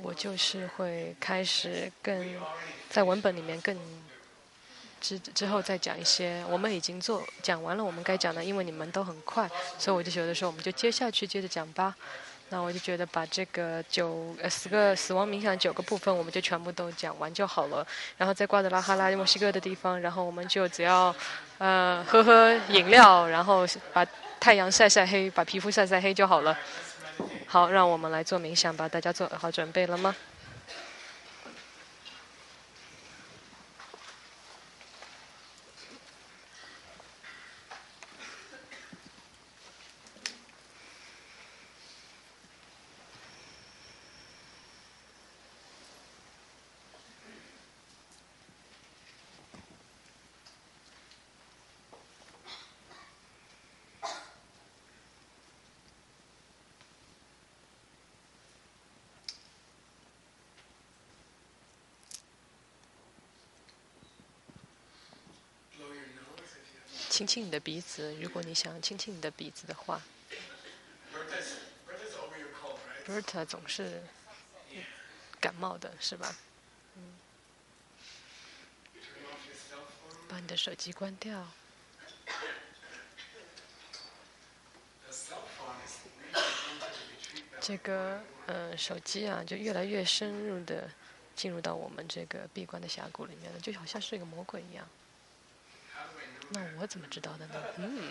我就是会开始在文本里面之后再讲一些，我们已经讲完了我们该讲的，因为你们都很快，所以我就有的时候我们就接下去接着讲吧。那我就觉得把这个死亡冥想9个部分，我们就全部都讲完就好了。然后在瓜德拉哈拉墨西哥的地方，然后我们就只要喝喝饮料，然后把太阳晒晒黑，把皮肤晒晒黑就好了。好，让我们来做冥想吧。大家做好准备了吗？亲亲你的鼻子，如果你想亲亲你的鼻子的话。Berta 总是感冒的，是吧？把你的手机关掉。这个手机啊，就越来越深入的进入到我们这个闭关的峡谷里面了，就好像是一个魔鬼一样。那我怎么知道的呢？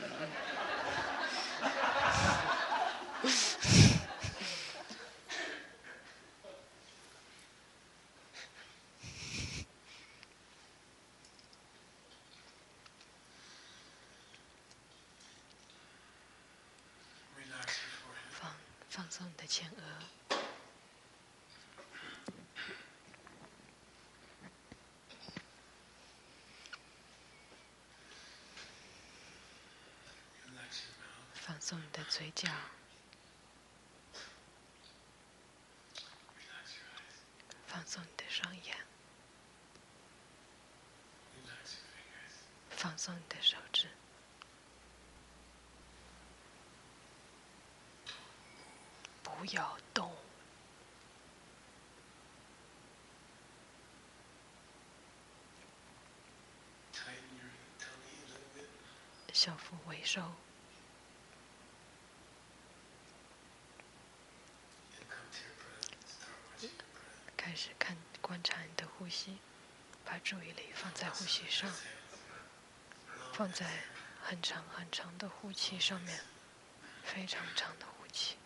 放松你的前额。放松你的嘴角。放松你的双眼。放松你的手指。不要动。小腹微收。开始观察你的呼吸，把注意力放在呼吸上，放在很长很长的呼气上面，非常长的呼气。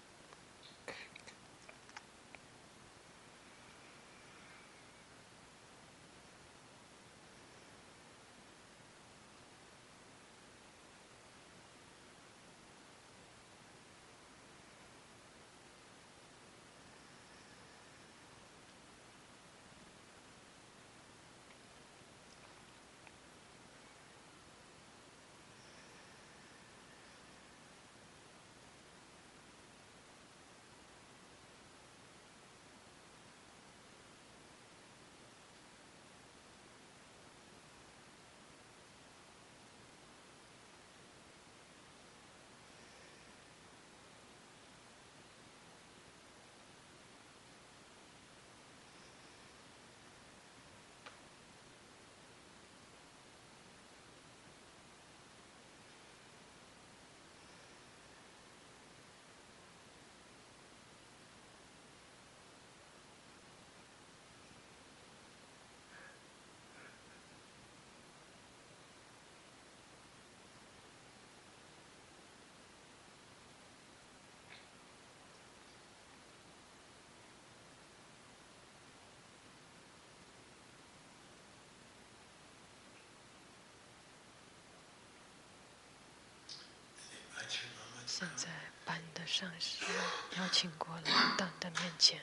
现在把你的上师邀请过来到你的面前，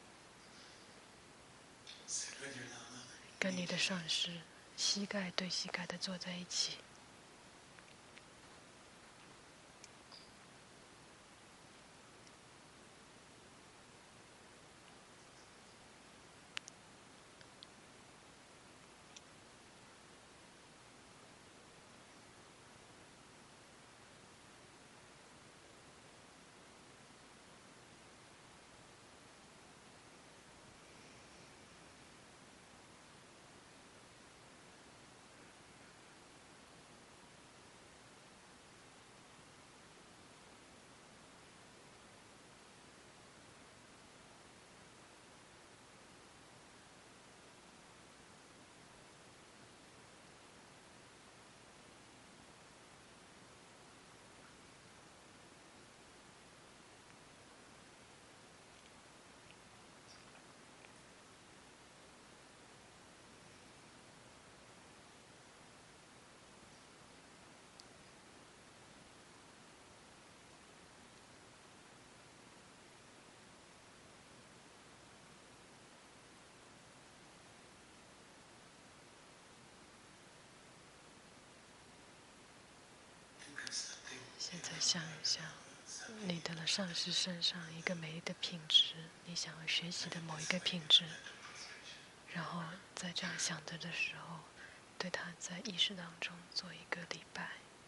跟你的上师膝盖对膝盖的坐在一起。 想一想你的上司身上一个美丽的品质，你想要学习的某一个品质，然后在这样想着的时候，对他在意识当中做一个礼拜。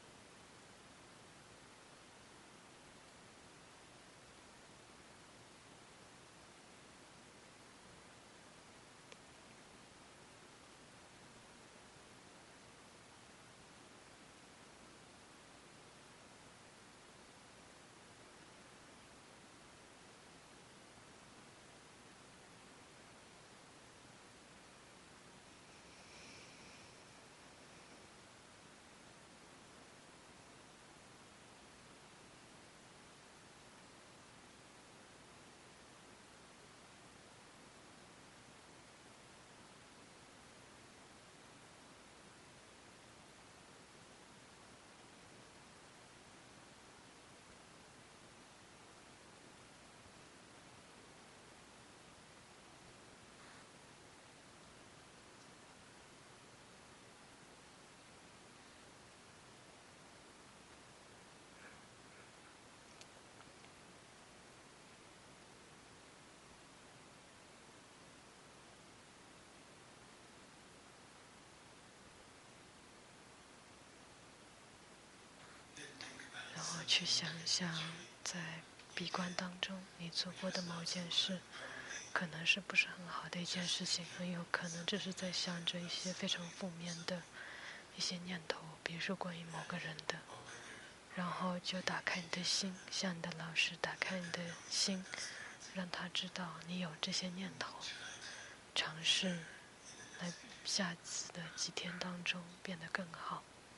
然后去想一想，在闭关当中你做过的某件事，可能是不是很好的一件事情，很有可能只是在想着一些非常负面的一些念头，比如说关于某个人的。然后就打开你的心，向你的老师打开你的心，让他知道你有这些念头，尝试来下次的几天当中变得更好。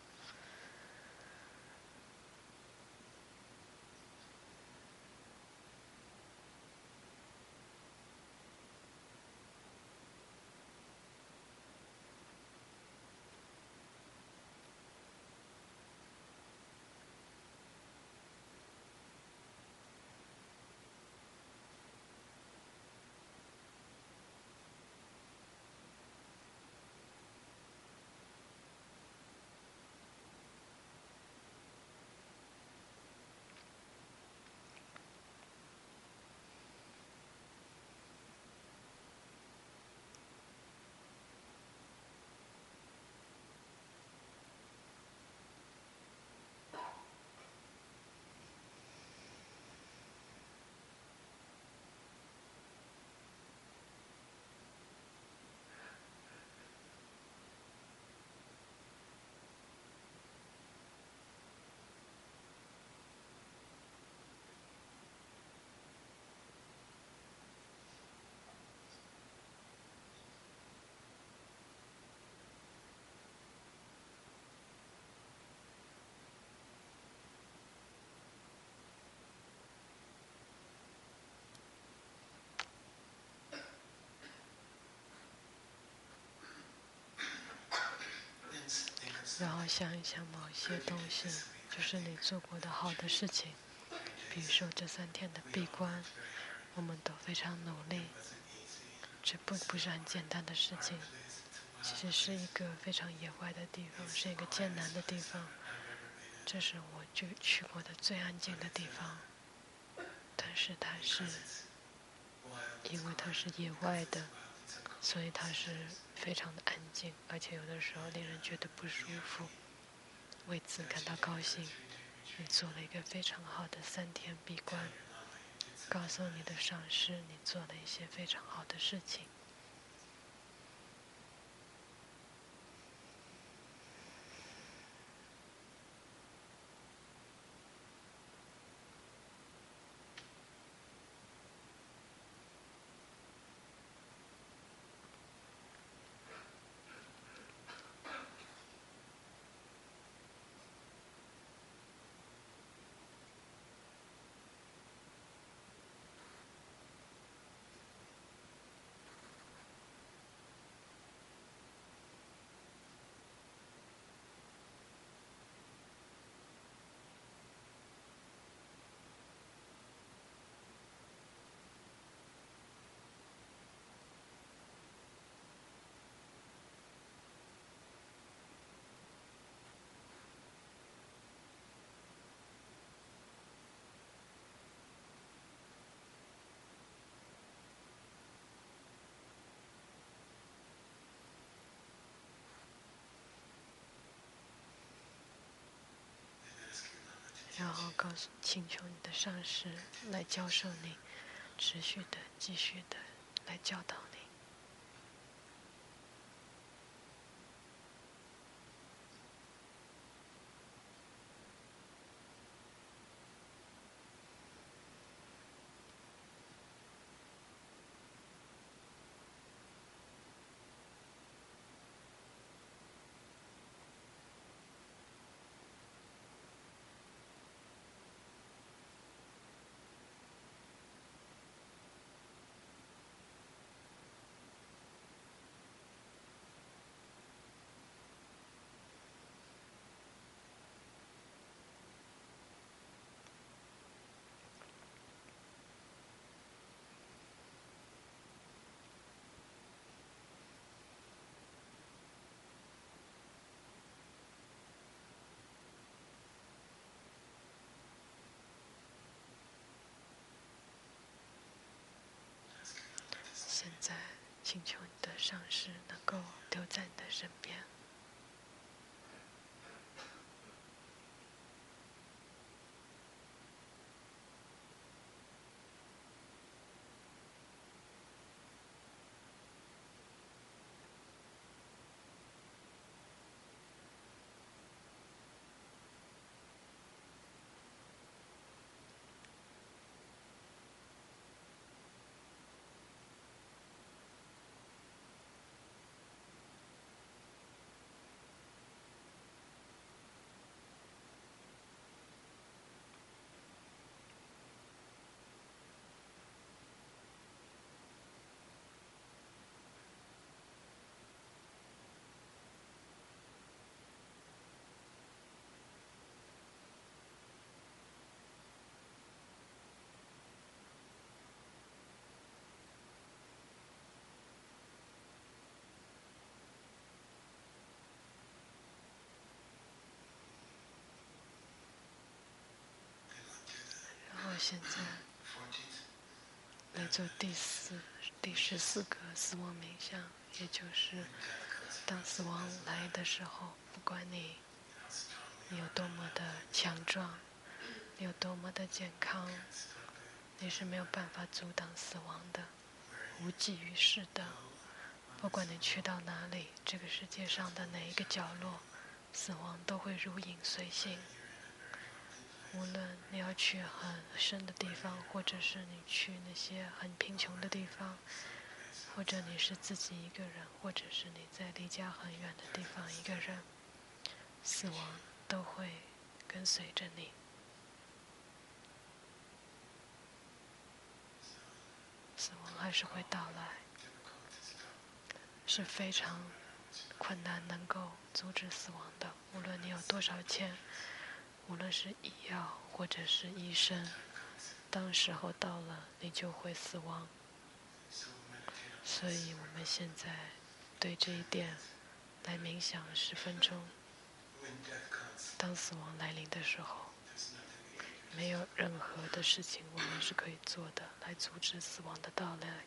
然后想一想某一些东西，就是你做过的好的事情，比如说这3天的闭关，我们都非常努力，这不是很简单的事情，其实是一个非常野外的地方，是一个艰难的地方，这是我去过的最安静的地方，但是它是因为它是野外的，所以它是非常的安静，而且有的时候令人觉得不舒服。为此感到高兴，你做了一个非常好的3天闭关，告诉你的上师你做了一些非常好的事情。 后请求你的上师来教授你，持续的、继续的来教导你。现在，请求你的上师能够留在你的身边。然后现在来做第14个死亡冥想，也就是当死亡来的时候，不管你有多么的强壮，你有多么的健康，你是没有办法阻挡死亡的，无济于事的。不管你去到哪里，这个世界上的哪一个角落，死亡都会如影随形。无论你要去很深的地方，或者是你去那些很贫穷的地方，或者你是自己一个人，或者是你在离家很远的地方一个人，死亡都会跟随着你。死亡还是会到来，是非常困难能够阻止死亡的。无论你有多少钱，无论是医药或者是医生，当时候到了，你就会死亡。所以我们现在对这一点来冥想10分钟。当死亡来临的时候，没有任何的事情我们是可以做的来阻止死亡的到来。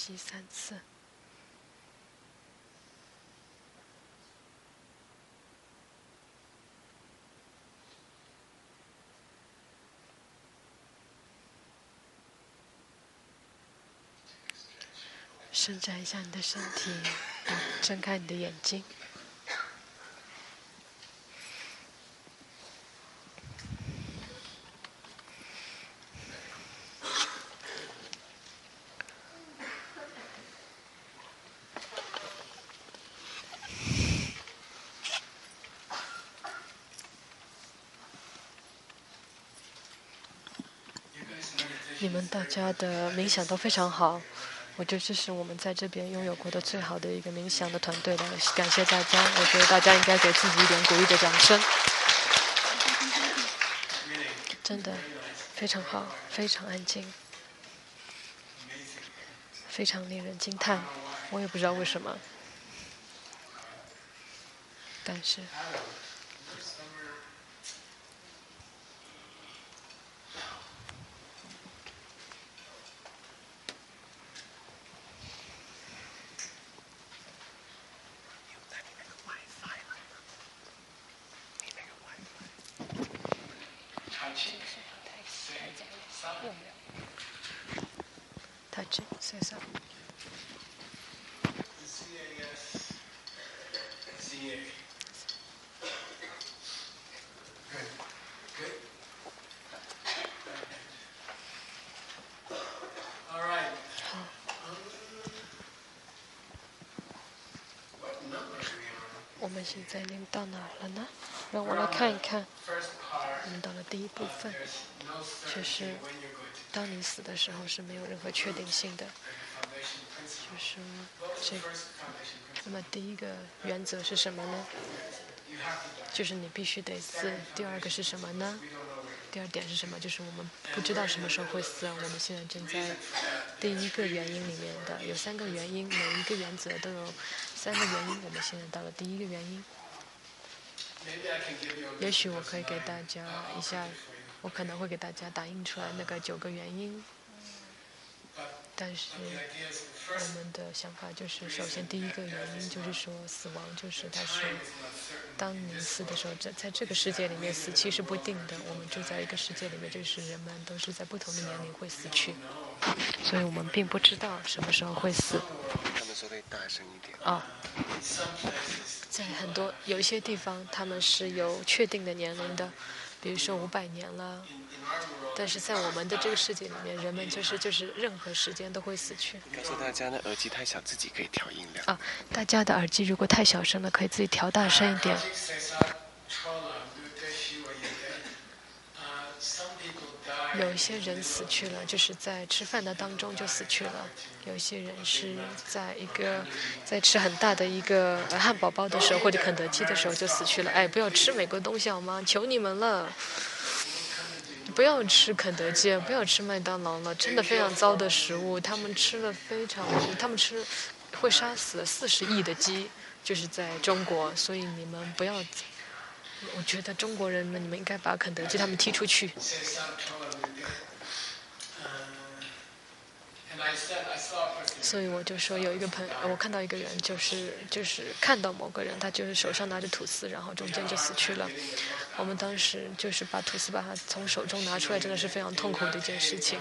吸3次。伸展一下你的身体，睁开你的眼睛。你们大家的冥想都非常好，我觉得这是我们在这边拥有过的最好的一个冥想的团队了，感谢大家，我觉得大家应该给自己一点鼓励的掌声。真的非常好，非常安静，非常令人惊叹，我也不知道为什么，但是touch it, say so. Alright. 我们现在到哪儿了呢？让我来看一看。我们到了第一部分，就是当你死的时候是没有任何确定性的。就是那么第一个原则是什么呢？就是你必须得死。第二个是什么呢？第二点是什么？就是我们不知道什么时候会死。我们现在正在第一个原因里面的有3个原因，每一个原则都有3个原因。我们现在到了第一个原因。也许我可以给大家一下，我可能会给大家打印出来那个9个原因。但是我们的想法就是，首先第一个原因就是说，死亡就是它是当你死的时候，在这个世界里面死期是不定的。我们住在一个世界里面，就是人们都是在不同的年龄会死去，所以我们并不知道什么时候会死。 他们说得大声一点。 在有一些地方，他们是有确定的年龄的，比如说500年了。但是在我们的这个世界里面，人们就是任何时间都会死去。 告诉大家呢，耳机太小，自己可以调音量。 大家的耳机如果太小声了，可以自己调大声一点。有一些人死去了，就是在吃饭的当中就死去了。有一些人是在吃很大的一个汉堡包的时候，或者肯德基的时候就死去了。哎，不要吃美国东西好吗？求你们了！不要吃肯德基，不要吃麦当劳了，真的非常糟的食物。他们吃会杀死40亿的鸡，就是在中国。所以你们不要，我觉得中国人们，你们应该把肯德基他们踢出去。所以我就说，有一个我看到一个人，就是看到某个人，他就是手上拿着吐司，然后中间就死去了。我们当时就是把吐司把他从手中拿出来，真的是非常痛苦的一件事情。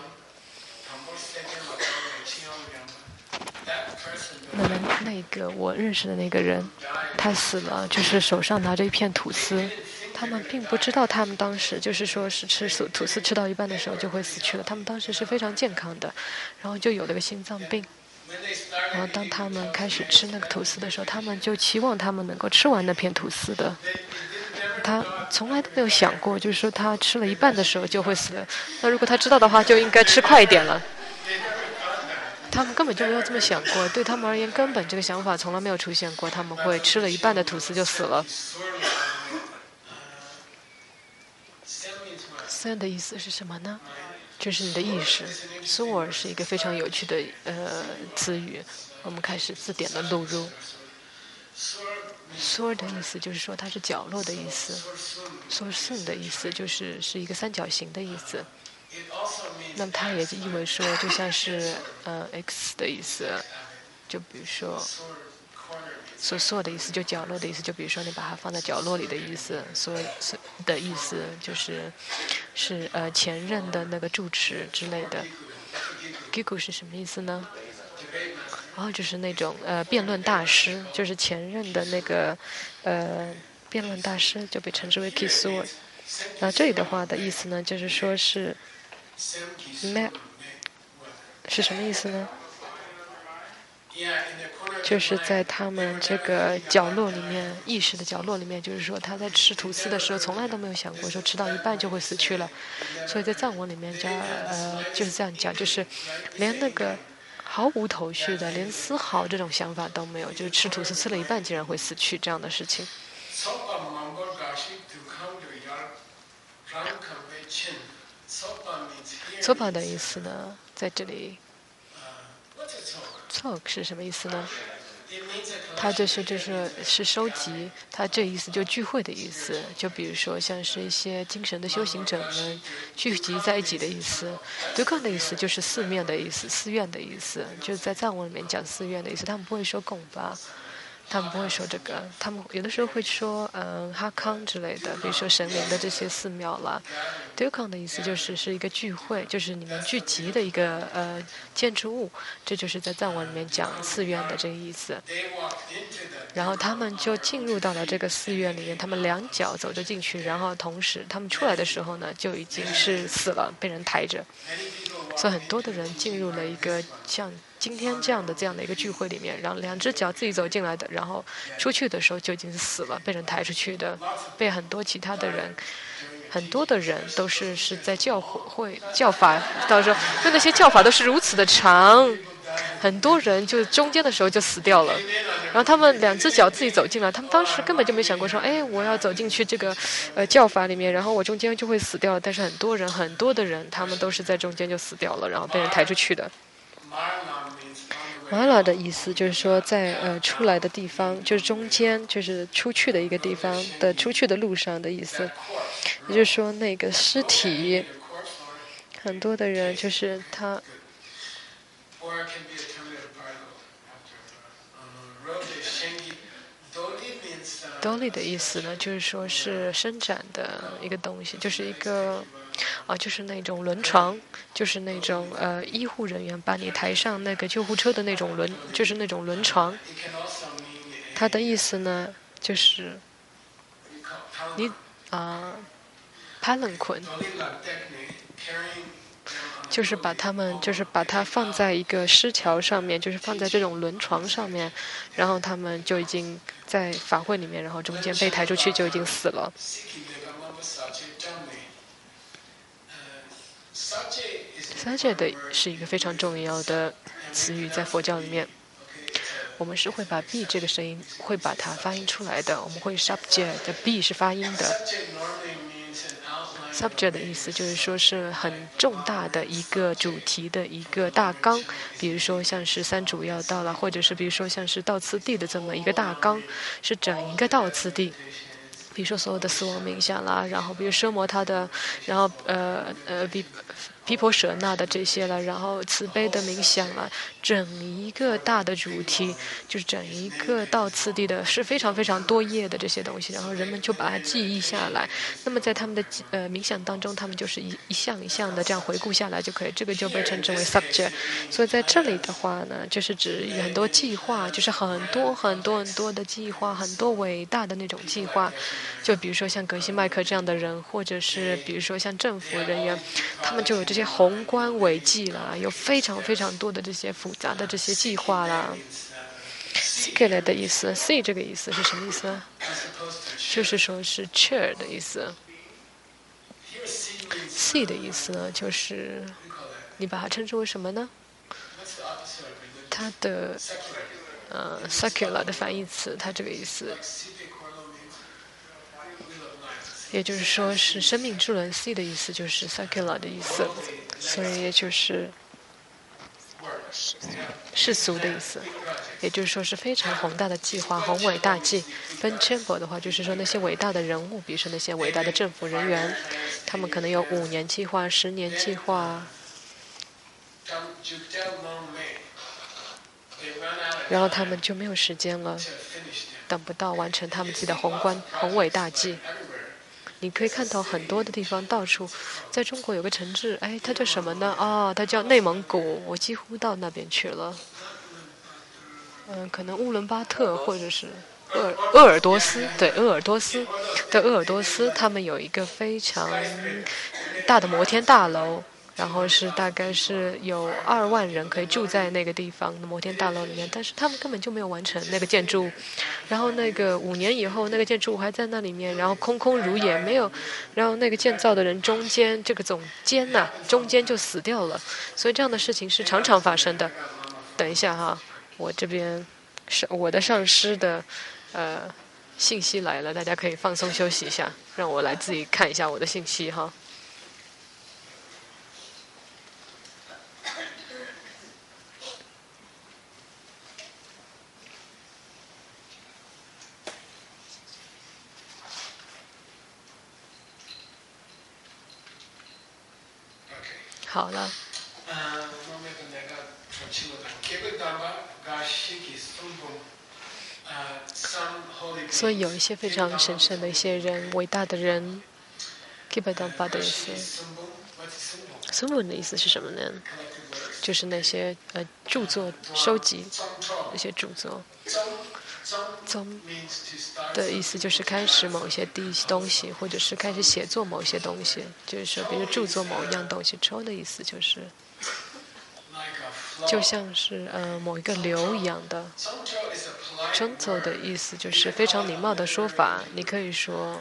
那个我认识的那个人，他死了，就是手上拿着一片吐司。他们并不知道，他们当时就是说是吃吐司吃到一半的时候就会死去了。他们当时是非常健康的，然后就有了个心脏病。然后当他们开始吃那个吐司的时候，他们就期望他们能够吃完那片吐司的。他从来都没有想过，就是说他吃了一半的时候就会死了。那如果他知道的话，就应该吃快一点了。他们根本就没有这么想过，对他们而言，根本这个想法从来没有出现过。他们会吃了一半的吐司就死了。Sun 的意思是什么呢？就是你的意识。Soul 是一个非常有趣的词语。我们开始字典的录入。Soul 的意思就是说它是角落的意思。Soul 的意思是一个三角形的意思。 那么它也意味说，就像是X 的意思，就比如说所的意思，就角落的意思，就比如说你把它放在角落里的意思，所的意思就是前任的那个住持之类的。Gigu 是什么意思呢？就是那种辩论大师，就是前任的那个辩论大师就被称之为 Kisur。那这里的话的意思呢，就是说是 map 是什么意思呢？就是在他们这个角落里面，意识的角落里面，就是说他在吃吐司的时候，从来都没有想过说吃到一半就会死去了。所以在藏文里面叫就是这样讲，就是连那个毫无头绪的，连丝毫这种想法都没有，就是吃吐司吃了一半竟然会死去这样的事情。sopa 的意思呢，在这里 talk 是什么意思呢？它就是收集，它这意思就聚会的意思。就比如说像是一些精神的修行者们聚集在一起的意思。Dukkha 的意思就是寺面的意思，寺院的意思，就是在藏文里面讲寺院的意思。他们不会说贡巴。他们不会说这个，他们有的时候会说哈康之类的，比如说神灵的这些寺庙啦。Dukkha 的意思是一个聚会，就是你们聚集的一个建筑物，这就是在藏文里面讲寺院的这个意思。然后他们就进入到了这个寺院里面，他们两脚走着进去，然后同时他们出来的时候呢，就已经是死了，被人抬着。所以很多的人进入了一个像今天这样的一个聚会里面，然后两只脚自己走进来的，然后出去的时候就已经死了，被人抬出去的，被很多其他的人，很多的人都是在教法，到时候就那些教法都是如此的长，很多人就中间的时候就死掉了，然后他们两只脚自己走进来，他们当时根本就没想过说，我要走进去这个教法里面，然后我中间就会死掉，但是很多的人，他们都是在中间就死掉了，然后被人抬出去的。马拉的意思就是说，在出来的地方，就是中间，就是出去的一个地方的出去的路上的意思。也就是说，那个尸体，很多的人就是他。Dolly 的意思呢，就是说是伸展的一个东西，就是一个就是那种轮床，就是那种医护人员把你抬上那个救护车的那种就是那种轮床。它的意思呢，就是你palanquin，就是把它放在一个尸桥上面，就是放在这种轮床上面，然后他们就已经在法会里面，然后中间被抬出去就已经死了。Sajja 的是一个非常重要的词语，在佛教里面，我们是会把 b 这个声音会把它发音出来的，我们会 subject 的 b 是发音的。subject 的意思就是说是很重大的一个主题的一个大纲，比如说像是三主要道啦，或者是比如说像是道次第的这么一个大纲，是整一个道次第。比如说所有的死亡冥想啦，然后比如奢摩他的，然后毗婆舍那的这些了，然后慈悲的冥想啦，整一个大的主题，就是整一个道次第的，是非常非常多页的这些东西，然后人们就把它记忆下来。那么在他们的冥想当中，他们就是一项一项的这样回顾下来就可以，这个就被称之为 subject。所以在这里的话呢，就是指很多计划，就是很多很多很多的计划，很多伟大的那种计划。就比如说像格西麦克这样的人，或者是比如说像政府人员，他们就有这些宏观伟计啦，有非常非常多的这些复杂的这些计划啦。Sikele 的意思 ，C 这个意思是什么意思？就是说是 chair 的意思。C 的意思呢，就是你把它称之为什么呢？它的secular 的反义词，它这个意思。也就是说是生命之轮 C 的意思就是 secular 的意思，所以也就是世俗的意思，也就是说是非常宏大的计划，宏伟大计。跟 Chamber 的话，就是说那些伟大的人物，比如说那些伟大的政府人员，他们可能有5年计划、10年计划， 然后他们就没有时间了，等不到完成他们自己的宏伟大计。你可以看到很多的地方，到处，在中国有个城市，哎，它叫什么呢？哦，它叫内蒙古，我几乎到那边去了。可能乌伦巴特或者是鄂尔多斯，对，鄂尔多斯，他们有一个非常大的摩天大楼，然后大概是有2万人可以住在那个地方的摩天大楼里面，但是他们根本就没有完成那个建筑物。然后那个5年以后，那个建筑物还在那里面，然后空空如也，没有。然后那个建造的人中间这个总监呐，中间就死掉了。所以这样的事情是常常发生的。等一下哈，我这边我的上司的信息来了，大家可以放松休息一下，让我来自己看一下我的信息哈。好了。所以有一些非常神圣的一些人，伟大的人 ，Kibadamba 的意思。Sumbun 的意思是什么呢？就是那些著作收集那些著作。宗的意思就是开始某一些东西，或者是开始写作某一些东西，就是说，比如著作某一样东西。抽的意思就是，就像是某一个流一样的。征走的意思就是非常礼貌的说法，你可以说，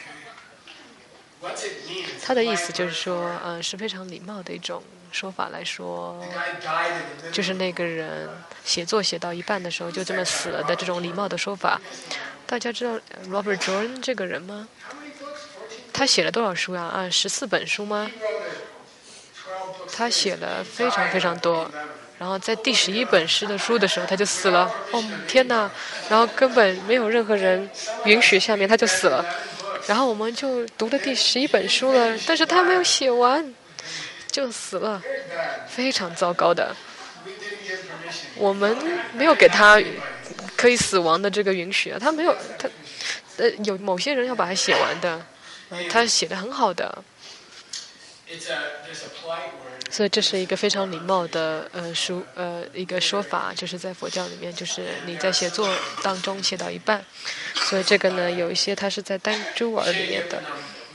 他的意思就是说，是非常礼貌的一种说法来说，就是那个人写作写到一半的时候就这么死了的这种礼貌的说法。大家知道 Robert Jordan 这个人吗？他写了多少书呀？14本书吗？他写了非常非常多。然后在第11本诗的书的时候他就死了。哦天哪！然后根本没有任何人允许下面他就死了。然后我们就读了第11本书了，但是他没有写完就死了，非常糟糕的。我们没有给他可以死亡的这个允许啊，他没有有某些人要把它写完的，他写的很好的。所以这是一个非常礼貌的一个说法，就是在佛教里面，就是你在写作当中写到一半，所以这个呢有一些它是在丹珠尔里面的。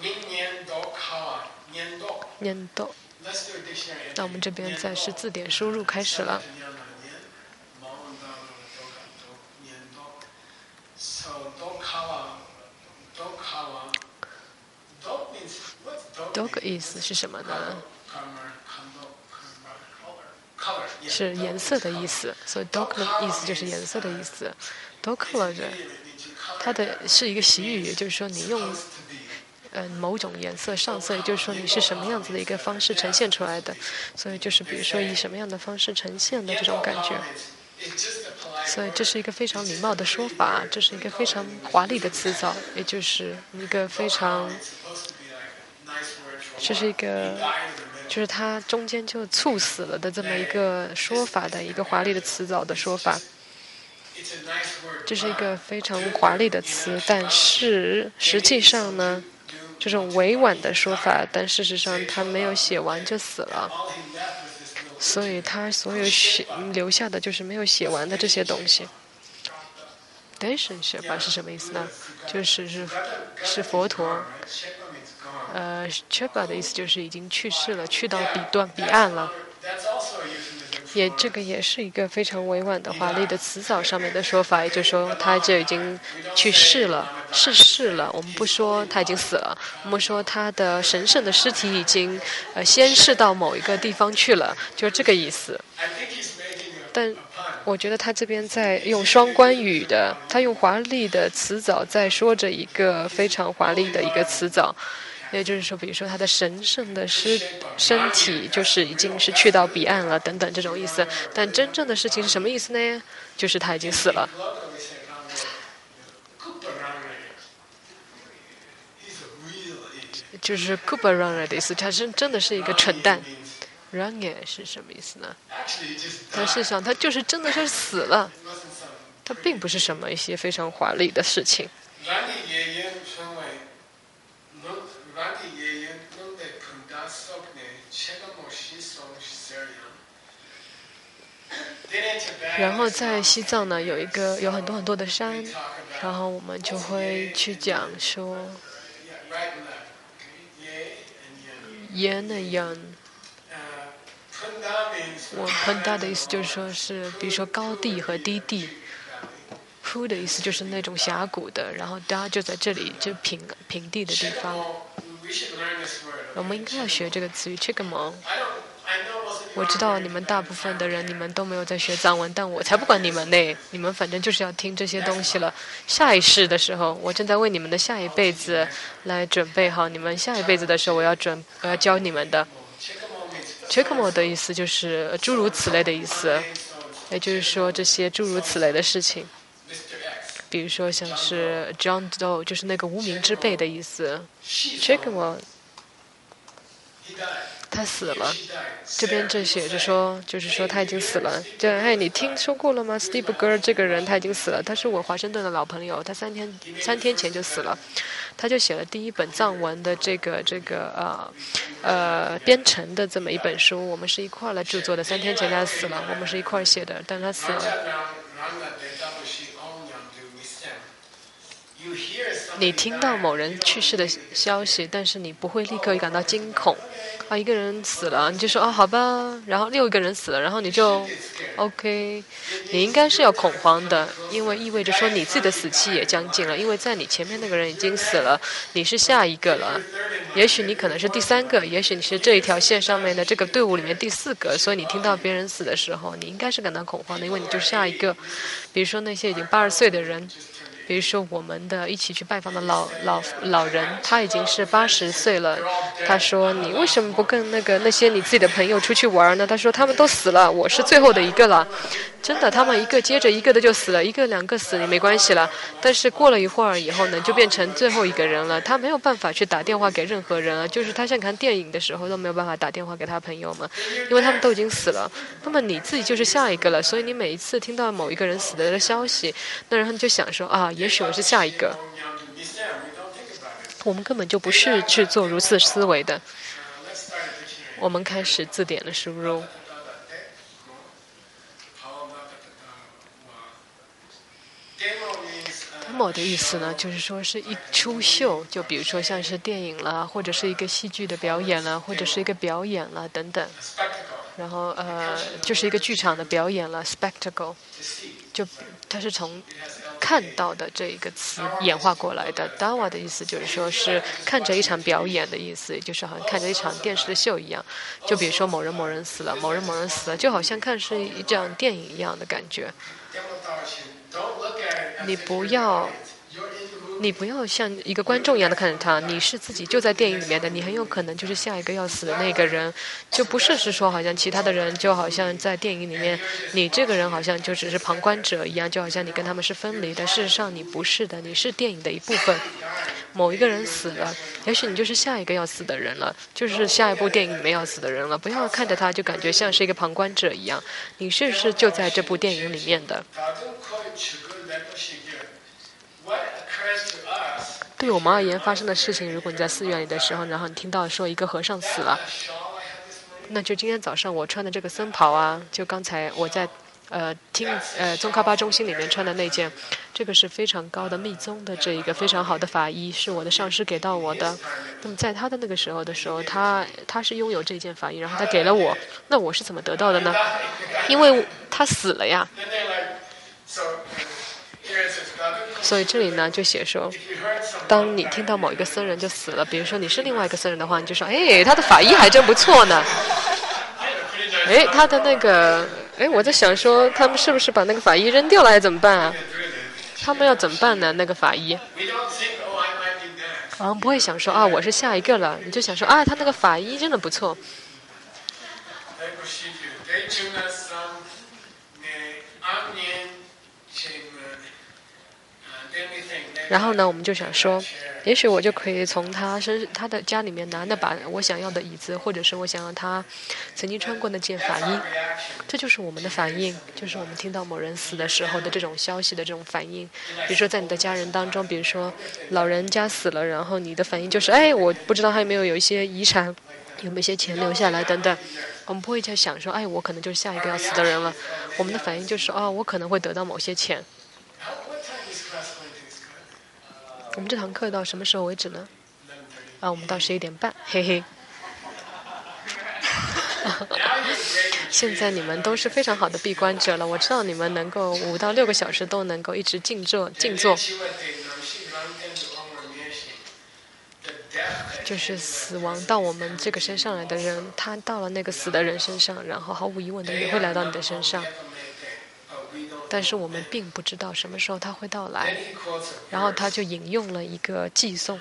念豆。那我们这边再是字典输入开始了。Dog 意思是什么呢？是颜色的意思，所以 dog 的意思就是颜色的意思。dog color 它的是一个习语，也就是说你用某种颜色上色，也就是说你是什么样子的一个方式呈现出来的，所以就是比如说以什么样的方式呈现的这种感觉。所以这是一个非常礼貌的说法，这是一个非常华丽的词藻，也就是一个非常，这是一个，就是它中间就猝死了的这么一个说法的一个华丽的词藻的说法。这是一个非常华丽的词，但是实际上呢，这种委婉的说法，但事实上他没有写完就死了。所以他所有留下的就是没有写完的这些东西。Darshan Sherpa 是什么意思呢？是佛陀。Sherpa 的意思就是已经去世了，去到彼岸了。这个也是一个非常委婉的、华丽的词藻上面的说法，也就是说他就已经去世了、逝世了。我们不说他已经死了，我们说他的神圣的尸体已经仙逝到某一个地方去了，就是这个意思。但我觉得他这边在用双关语的，他用华丽的词藻在说着一个非常华丽的一个词藻。也就是说，比如说他的神圣的身体就是已经是去到彼岸了，等等这种意思。但真正的事情是什么意思呢？就是他已经死了。就是 Kubaranga 的意思，他真的是一个蠢蛋。 然也是什么意思呢？但事实上，他就是真的是死了，他并不是什么一些非常华丽的事情。然后在西藏呢，有很多很多的山，然后我们就会去讲说，烟的烟。我喷大的意思就是说是，比如说高地和低地。铺的意思就是那种峡谷的，然后大家就在这里就平地的地方。我们应该要学这个词语 Chikamo。我知道你们大部分的人你们都没有在学藏文，但我才不管你们呢，你们反正就是要听这些东西了。下一世的时候，我正在为你们的下一辈子来准备好，你们下一辈子的时候我要教你们的。Chikamo 的意思就是诸如此类的意思，也就是说这些诸如此类的事情。比如说像是 John Doe， 就是那个无名之辈的意思。Chikamo， 他死了。这边这写着说，就是说他已经死了。哎，你听说过了吗 ？Steve Girl 这个人他已经死了，他是我华盛顿的老朋友，他3天前就死了。他就写了第一本藏文的编程的这么一本书，我们是一块儿来制作的。3天前他死了，我们是一块儿写的，但他死了。你听到某人去世的消息，但是你不会立刻感到惊恐。一个人死了，你就说好吧，然后另一个人死了，然后你就 OK。你应该是要恐慌的，因为意味着说你自己的死期也将近了，因为在你前面那个人已经死了，你是下一个了。也许你可能是第3个，也许你是这一条线上面的这个队伍里面第4个，所以你听到别人死的时候，你应该是感到恐慌的，因为你就是下一个。比如说那些已经80岁的人。比如说我们的一起去拜访的老人，他已经是80岁了。他说：“你为什么不跟那些你自己的朋友出去玩呢？”他说：“他们都死了，我是最后的一个了。”真的，他们一个接着一个的就死了，一个2个死也没关系了。但是过了一会儿以后呢，就变成最后一个人了。他没有办法去打电话给任何人了，就是他像看电影的时候都没有办法打电话给他朋友们，因为他们都已经死了。那么你自己就是下一个了，所以你每一次听到某一个人死了的消息，那然后你就想说也许我是下一个。我们根本就不是去做如此思维的。我们开始字典的输入。demo 的意思呢，就是说是一出秀，就比如说像是电影啦，或者是一个戏剧的表演啦，或者是一个表演啦等等。然后就是一个剧场的表演了 ，spectacle， 就它是从看到的这一个词演化过来的。dawa 的意思就是说是看着一场表演的意思，也就是好像看着一场电视的秀一样。就比如说某人死了，某人死了，就好像看是一场电影一样的感觉。你不要像一个观众一样的看着他，你是自己就在电影里面的，你很有可能就是下一个要死的那个人，就不是说好像其他的人就好像在电影里面，你这个人好像就只是旁观者一样，就好像你跟他们是分离的，事实上你不是的，你是电影的一部分。某一个人死了，也许你就是下一个要死的人了，就是下一部电影里面要死的人了。不要看着他就感觉像是一个旁观者一样，你是就在这部电影里面的。对我们而言发生的事情，如果你在寺院里的时候，然后你听到说一个和尚死了，那就今天早上我穿的这个僧袍啊，就刚才我在宗喀巴中心里面穿的那件，这个是非常高的密宗的这一个非常好的法衣，是我的上师给到我的。那么在他的那个时候，他是拥有这件法衣，然后他给了我，那我是怎么得到的呢？因为他死了呀。所以这里呢就写说，当你听到某一个僧人就死了，比如说你是另外一个僧人的话，你就说，哎，他的法衣还真不错呢。哎，他的那个，哎，我在想说，他们是不是把那个法衣扔掉了，还怎么办啊？他们要怎么办呢？那个法衣？不会想说我是下一个了，你就想说他那个法衣真的不错。 然后呢，我们就想说，也许我就可以从他的家里面拿那把我想要的椅子，或者是我想要他曾经穿过那件法衣。这就是我们的反应，就是我们听到某人死的时候的这种消息的这种反应。比如说在你的家人当中，比如说老人家死了，然后你的反应就是，哎，我不知道还有没有一些遗产，有没有一些钱留下来等等。我们不会在想说，哎，我可能就是下一个要死的人了。我们的反应就是，哦，我可能会得到某些钱。我们这堂课到什么时候为止呢？我们到11:30，嘿嘿。现在你们都是非常好的闭关者了，我知道你们能够5到6个小时都能够一直静坐。就是死亡到我们这个身上来的人，他到了那个死的人身上，然后毫无疑问的也会来到你的身上。但是我们并不知道什么时候他会到来。然后他就引用了一个寄颂。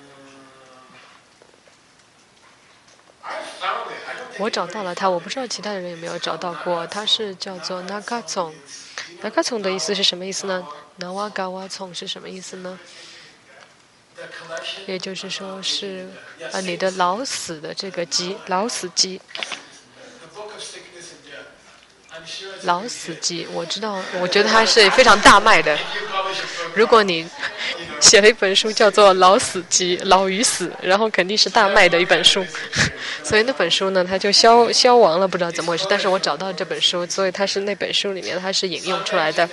我找到了他，我不知道其他的人有没有找到过。他是叫做 Nagatsong。Nagatsong 的意思是什么意思呢？ Nawagawatsong 是什么意思呢？也就是说是你的老死的这个鸡，老死鸡。老死鸡，我知道，我觉得它是非常大卖的。如果你写了一本书叫做《老死鸡》，老与死，然后肯定是大卖的一本书。所以那本书呢，它就消亡了，不知道怎么回事。但是我找到这本书，所以它是那本书里面它是引用出来的。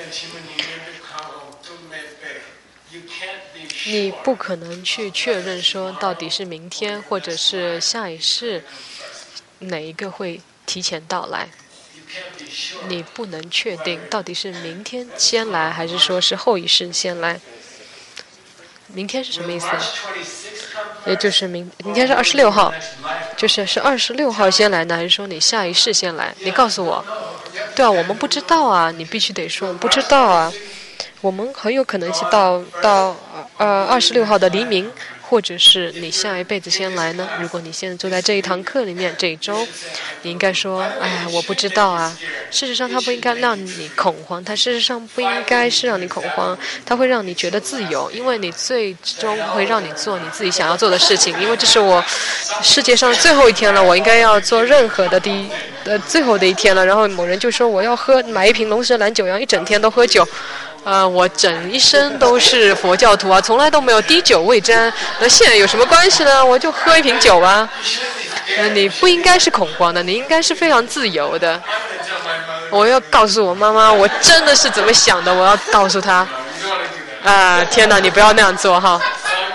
你不可能去确认说到底是明天或者是下一世哪一个会提前到来。你不能确定到底是明天先来还是说是后一世先来。明天是什么意思？也就是明天是26号，就是26号先来呢，还是说你下一世先来？你告诉我。对啊，我们不知道啊，你必须得说我们不知道啊。我们很有可能是到26号的黎明，或者是你下一辈子先来呢。如果你现在坐在这一堂课里面，这一周，你应该说，哎，我不知道啊。事实上，它不应该让你恐慌，它事实上不应该是让你恐慌，它会让你觉得自由，因为你最终会让你做你自己想要做的事情。因为这是我世界上最后一天了，我应该要做任何的最后的一天了。然后某人就说我要买一瓶龙舌兰酒，然后一整天都喝酒。我整一生都是佛教徒啊，从来都没有滴酒未沾。那现在有什么关系呢？我就喝一瓶酒啊。你不应该是恐慌的，你应该是非常自由的。我要告诉我妈妈，我真的是怎么想的，我要告诉她。天哪，你不要那样做哈。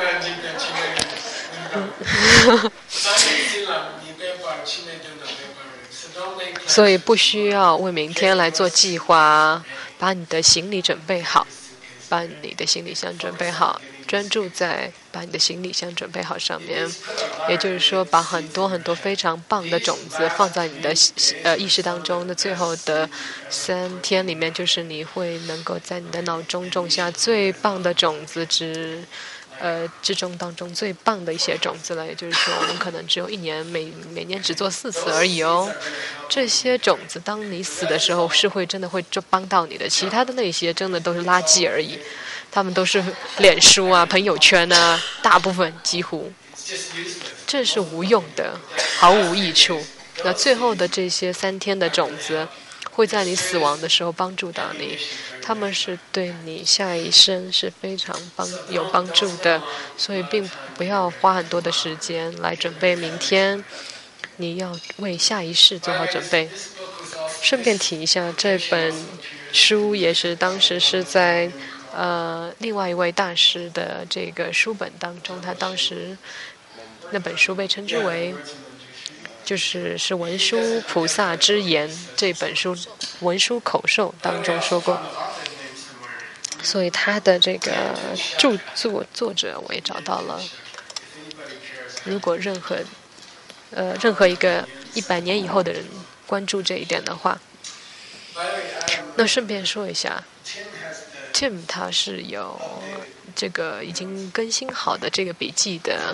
所以不需要为明天来做计划，把你的行李准备好，把你的行李箱准备好，专注在把你的行李箱准备好上面。也就是说，把很多很多非常棒的种子放在你的意识当中。那最后的3天里面，就是你会能够在你的脑中种下最棒的种子之中当中最棒的一些种子了。也就是说，我们可能只有1年，每年只做4次而已哦。这些种子，当你死的时候，是真的会帮到你的。其他的那些真的都是垃圾而已，他们都是脸书啊、朋友圈啊，大部分几乎，这是无用的，毫无益处。那最后的这些3天的种子，会在你死亡的时候帮助到你。他们是对你下一生是非常有帮助的，所以并不要花很多的时间来准备明天，你要为下一世做好准备。顺便提一下，这本书也是当时是在另外一位大师的这个书本当中，他当时那本书被称之为是文殊菩萨之言，这本书文殊口授当中说过。所以他的这个作者我也找到了。如果任何一个100年以后的人关注这一点的话，那顺便说一下 ，Tim 他是有这个已经更新好的这个笔记的。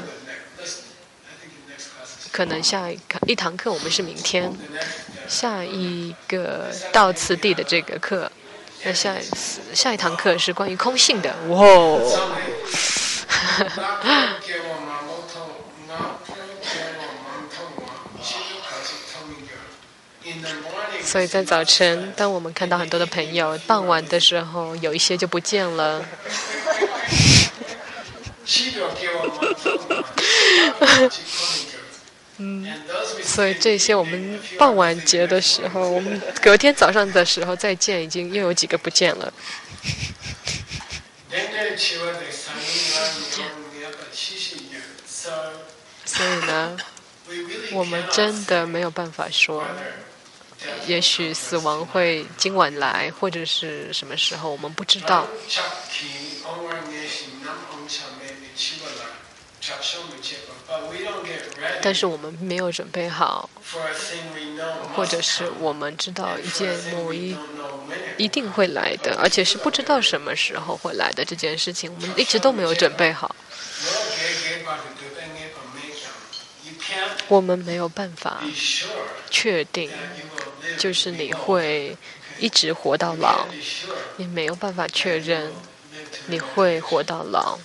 可能下一堂课我们是明天，下一个到此地的这个课那下一堂课是关于空性的。哇哦！所以在早晨，当我们看到很多的朋友，傍晚的时候有一些就不见了。所以这些我们傍晚节的时候，我们隔天早上的时候再见，已经又有几个不见了。所以呢，我们真的没有办法说，也许死亡会今晚来，或者是什么时候，我们不知道。但是我们没有准备好，或者是我们知道一定会来的，而且是不知道什么时候会来的这件事情，我们一直都没有准备好。我们没有办法确定，就是你会一直活到老，你没有办法确认你会活到老。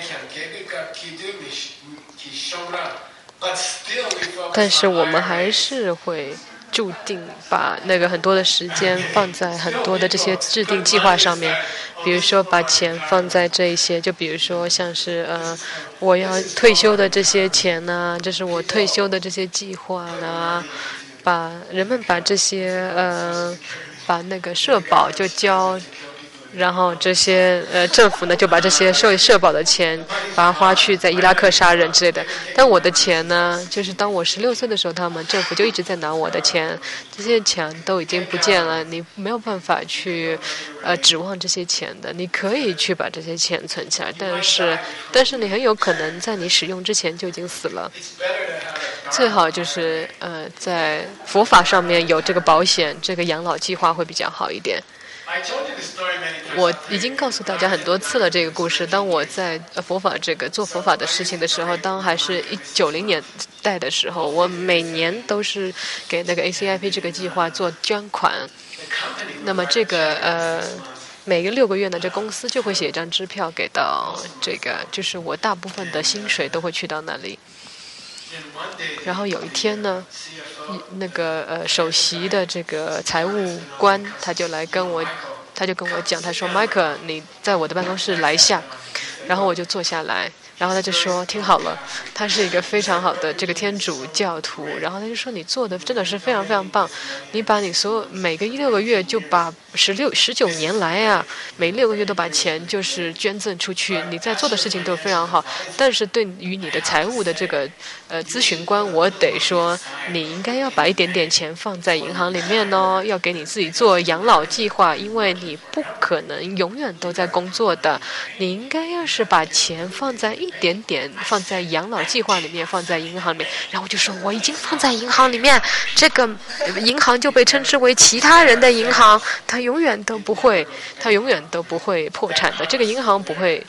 但是我们还是会注定把那个很多的时间放在很多的这些制定计划上面，比如说把钱放在这一些，就比如说像是我要退休的这些钱呢，这是我退休的这些计划呢，人们把这些把那个社保就交。然后这些政府呢就把这些社保的钱把它花去在伊拉克杀人之类的。但我的钱呢，就是当我16岁的时候，政府就一直在拿我的钱，这些钱都已经不见了，你没有办法去指望这些钱的。你可以去把这些钱存起来，但是你很有可能在你使用之前就已经死了。最好就是在佛法上面有这个保险，这个养老计划会比较好一点。我已经告诉大家很多次了这个故事。当我在做佛法的事情的时候，当还是90年代的时候，我每年都是给那个 ACIP 这个计划做捐款。那么这个每个6个月呢，这公司就会写一张支票给到这个，就是我大部分的薪水都会去到那里。然后有一天呢，那个首席的这个财务官他就跟我讲，他说 ：“Michael， 你在我的办公室来一下。”然后我就坐下来，然后他就说：“听好了，他是一个非常好的这个天主教徒。”然后他就说：“你做的真的是非常非常棒，你把你每个6个月就把19年来啊，每6个月都把钱就是捐赠出去，你在做的事情都非常好。但是对于你的财务的这个咨询官，我得说，你应该要把一点点钱放在银行里面哦，要给你自己做养老计划，因为你不可能永远都在工作的，你应该要是把钱放在一点点放在养老计划里面，放在银行里面。”然后我就说：“我已经放在银行里面，这个银行就被称之为其他人的银行，它永远都不会破产的。这个银行不会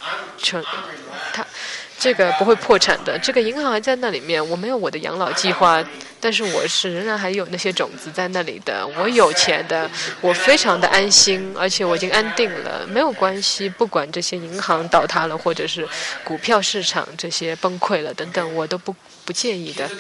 这个不会破产的，这个银行还在那里面。我没有我的养老计划，但是我是仍然还有那些种子在那里的。我有钱的，我非常的安心，而且我已经安定了，没有关系。不管这些银行倒塌了，或者是股票市场这些崩溃了等等，我都不介意的。”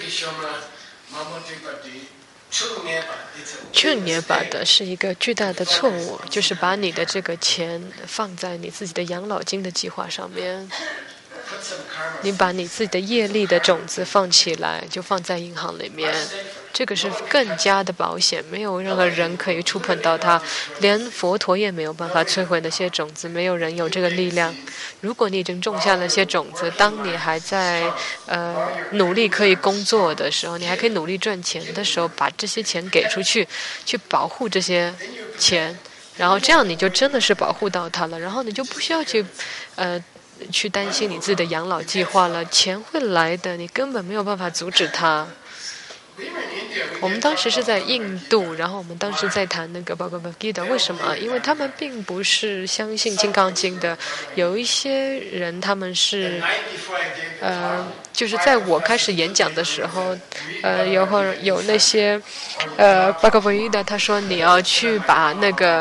去年把的是一个巨大的错误，就是把你的这个钱放在你自己的养老金的计划上面。你把你自己的业力的种子放起来，就放在银行里面，这个是更加的保险，没有任何人可以触碰到它，连佛陀也没有办法摧毁那些种子，没有人有这个力量。如果你已经种下那些种子，当你还在努力可以工作的时候，你还可以努力赚钱的时候，把这些钱给出去，去保护这些钱，然后这样你就真的是保护到它了，然后你就不需要去担心你自己的养老计划了，钱会来的，你根本没有办法阻止它。我们当时是在印度，然后我们当时在谈那个 Bhagavad Gita， 为什么？因为他们并不是相信金刚经的，有一些人他们是就是在我开始演讲的时候，有那些Bhagavad Gita， 他说你要去把那个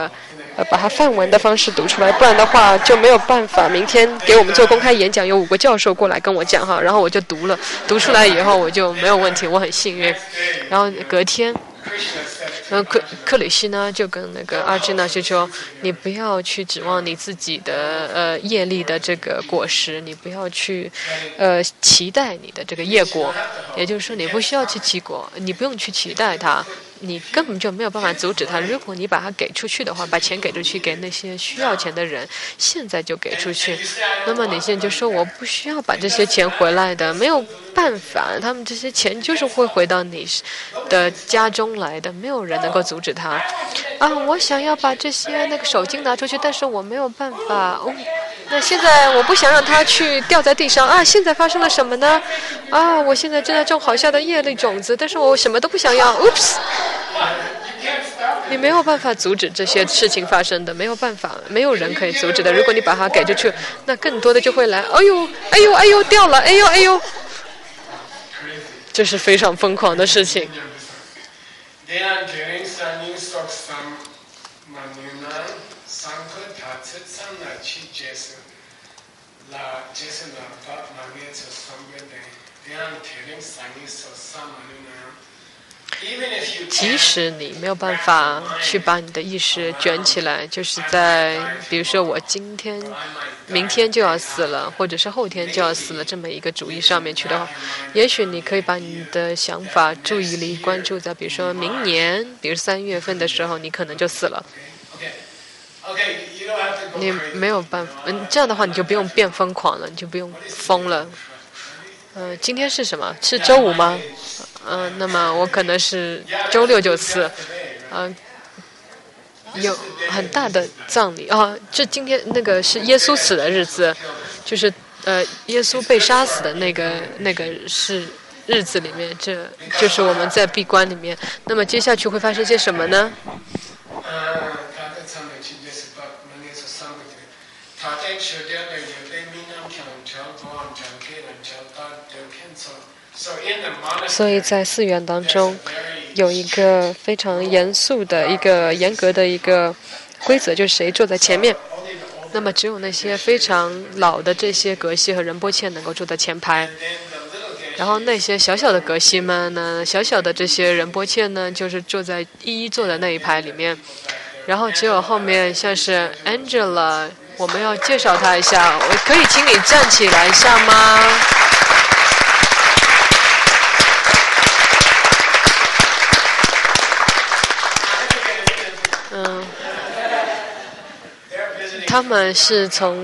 把它范文的方式读出来，不然的话就没有办法。明天给我们做公开演讲，有5个教授过来跟我讲哈，然后我就读出来以后我就没有问题，我很幸运。然后隔天。克里希呢就跟那个阿基娜就说，你不要去指望你自己的业力的这个果实，你不要去期待你的这个业果，也就是说你不需要去期果，你不用去期待它，你根本就没有办法阻止它。如果你把它给出去的话，把钱给出去给那些需要钱的人，现在就给出去，那么你现在就说我不需要把这些钱回来的，没有办法，他们这些钱就是会回到你的家中来的，没有人能够阻止他。我想要把这些那个手巾拿出去，但是我没有办法。那现在我不想让它去掉在地上现在发生了什么呢？我现在正在种好下的业力种子，但是我什么都不想要。Oops， 你没有办法阻止这些事情发生的，没有办法，没有人可以阻止的。如果你把它给出去，那更多的就会来。哎呦，哎呦，哎呦，掉了！哎呦，哎呦。这是非常疯狂的事情。即使你没有办法去把你的意识卷起来，就是在比如说我明天就要死了，或者是后天就要死了这么一个主意上面去的话，也许你可以把你的想法注意力关注在比如说明年，比如3月份的时候你可能就死了。你没有办法，这样的话你就不用变疯狂了，你就不用疯了。今天是什么？是周5吗？那么我可能是周6就死。有很大的葬礼这今天那个是耶稣死的日子，就是耶稣被杀死的那个是日子里面，这就是我们在闭关里面。那么接下去会发生些什么呢？所以在寺院当中有一个非常严肃的一个严格的一个规则，就是谁坐在前面。那么只有那些非常老的这些格西和仁波切能够坐在前排，然后那些小小的格西们呢，小小的这些仁波切呢，就是一一坐在那一排里面。然后只有后面像是 Angela， 我们要介绍她一下，我可以请你站起来一下吗？他们是从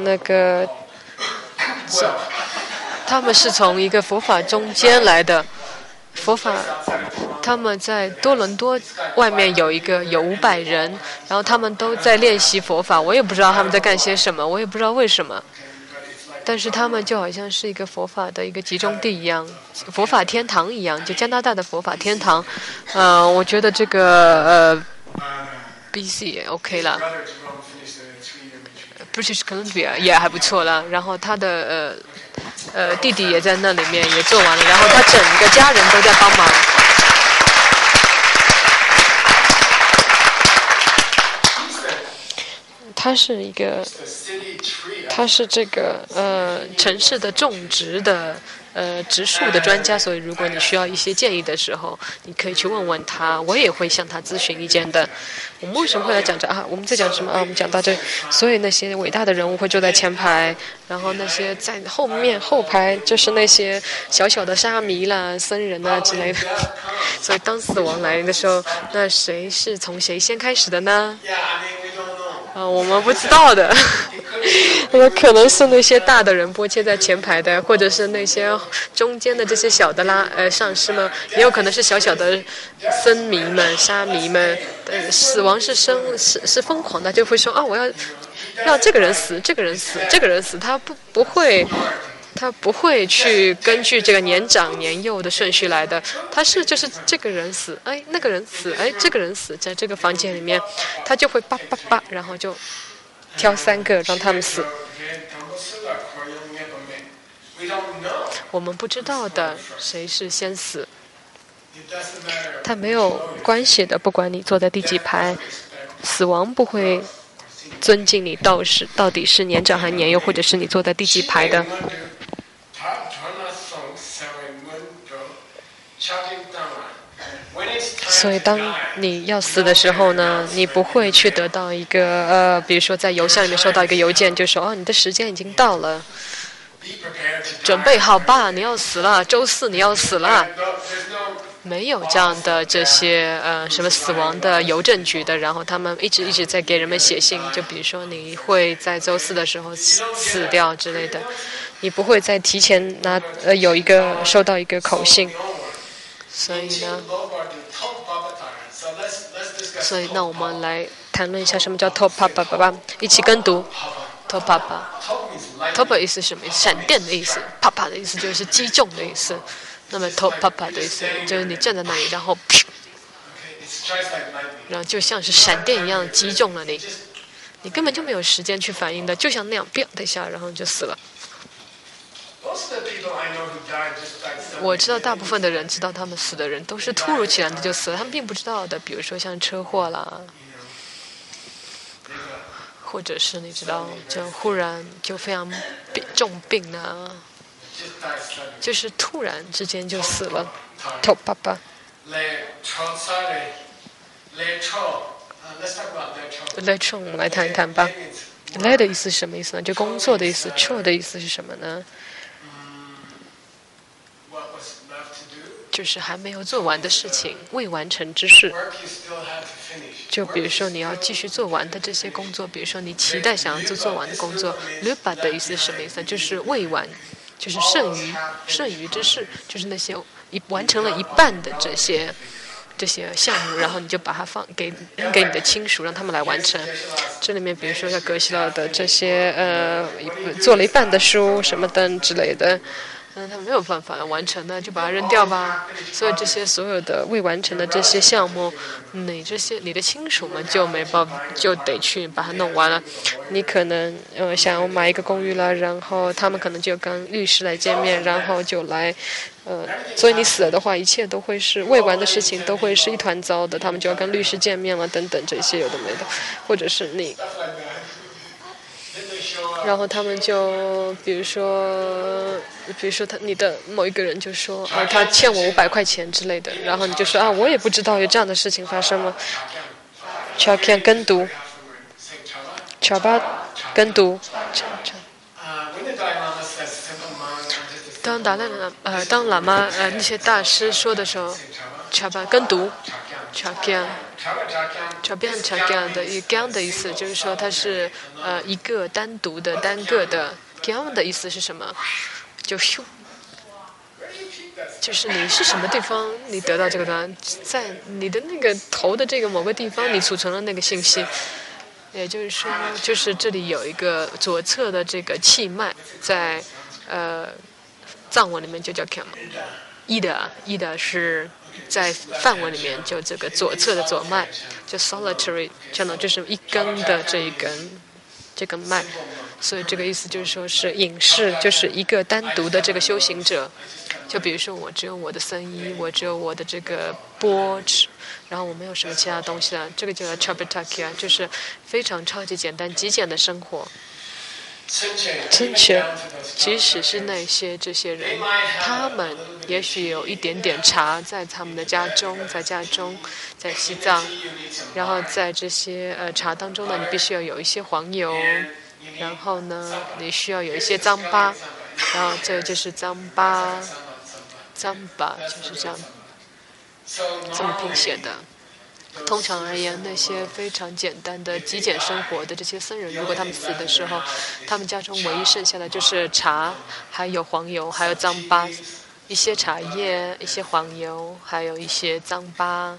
一个佛法中间来的。佛法，他们在多伦多外面有500人，然后他们都在练习佛法。我也不知道他们在干些什么，我也不知道为什么。但是他们就好像是一个佛法的一个集中地一样，佛法天堂一样，就加拿大的佛法天堂。我觉得这个BC 也 OK 了。British Columbia 也还不错了，然后他的弟弟也在那里面也做完了，然后他整个家人都在帮忙。他是这个城市的种植的植树的专家，所以如果你需要一些建议的时候，你可以去问问他，我也会向他咨询意见的。我们为什么会来讲这我们在讲什么我们讲到这，所以那些伟大的人物会坐在前排，然后那些在后排就是那些小小的沙弥啦、僧人啊之类的。所以当死亡来临的时候，那谁是从谁先开始的呢？我们不知道的。可能是那些大的人波切在前排的，或者是那些中间的这些小的上师们，也有可能是小小的僧迷们、沙弥们。死亡是疯狂的，就会说我要让这个人死，这个人死，这个人死。他不会去根据这个年长年幼的顺序来的，就是这个人死，那个人死，这个人死，在这个房间里面，他就会叭叭叭，然后就挑3个让他们死。我们不知道的谁是先死，他没有关系的，不管你坐在第几排，死亡不会尊敬你到底是年长还是年幼，或者是你坐在第几排的。所以当你要死的时候呢，你不会去得到一个比如说在邮箱里面收到一个邮件，就说你的时间已经到了，准备好吧，你要死了，周四你要死了。没有这样的这些什么死亡的邮政局的，然后他们一直在给人们写信，就比如说你会在周四的时候死掉之类的，你不会再提前收到一个口信。所以那我们来谈论一下什么叫 top papa 吧，一起跟读 top papa。top 意思是什么？闪电的意思。papa 的意思就是击中的意思。那么 top papa 的意思就是你站在那里，然后就像是闪电一样击中了你，你根本就没有时间去反应的，就像那样，啪的一下，然后就死了。我知道大部分的人知道他们死的人都是突如其来的就死了，他们并不知道的，比如说像车祸啦，或者是你知道就忽然就非常重病啊，就是突然之间就死了。top papa。我们来谈一谈吧。le 的意思是什么意思呢？就工作的意思。chore 的意思是什么呢？就是还没有做完的事情，未完成之事。就比如说你要继续做完的这些工作，比如说你期待想要做完的工作。lupa 的意思是什么意思？就是未完，就是剩余之事，就是那些完成了一半的这些项目，然后你就把它给你的亲属，让他们来完成。这里面比如说像格西拉的这些做了一半的书什么的之类的，他们没有办法完成的，就把它扔掉吧。所以这些所有的未完成的这些项目，你的亲属们就没办法，就得去把它弄完了。你可能想要买一个公寓了，然后他们可能就跟律师来见面，然后就来所以你死了的话，一切都会是未完的事情，都会是一团糟的。他们就要跟律师见面了，等等这些有的没的，或者是然后他们就比如说你的某一个人就说他欠我500块钱之类的，然后你就说我也不知道有这样的事情发生吗？ Chakian 跟读 Chabat 跟读。当喇嘛那些大师说的时候 Chabat 跟读 Chakian Chakian 的gang 的意思就是说它是一个单独的单个的。gang 的意思是什么？就是你是什么地方你得到这个答案，在你的那个头的这个某个地方你储存了那个信息。也就是说就是这里有一个左侧的这个气脉，在藏文里面就叫 kam。 ida 是在梵文里面就这个左侧的左脉，就 solitary channel 就是一根的这根脉。所以这个意思就是说是隐士，就是一个单独的这个修行者。就比如说我只有我的僧衣，我只有我的这个钵，然后我没有什么其他东西了，这个叫 Chapitakya， 就是非常超级简单极简的生活。真确，即使是这些人，他们也许有一点点茶在他们的家中，在西藏，然后在这些茶当中呢，你必须要有一些黄油，然后呢，你需要有一些脏巴，然后这就是脏巴就是这么拼写的。通常而言，那些非常简单的极简生活的这些僧人，如果他们死的时候，他们家中唯一剩下的就是茶，还有黄油，还有脏巴，一些茶叶，一些黄油，还有一些脏巴，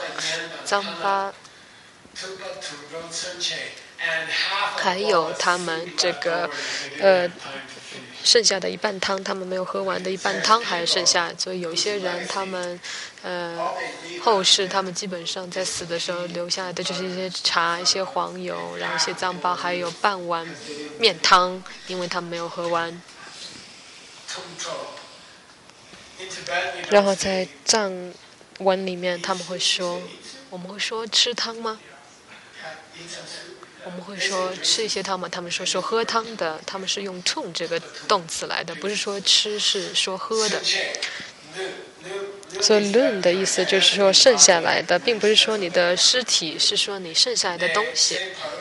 还有他们这个剩下的一半汤，他们没有喝完的一半汤还剩下。所以有些人他们后世他们基本上在死的时候留下来的就是一些茶，一些黄油，然后一些脏包，还有半碗面汤，因为他们没有喝完。然后在藏文里面他们会说，我们会说吃汤吗？ 我们会说吃一些汤嘛，他们说喝汤的，他们是用冲这个动词来的，不是说吃，是说喝的。所以论的意思就是说剩下来的，并不是说你的尸体，是说你剩下来的东西。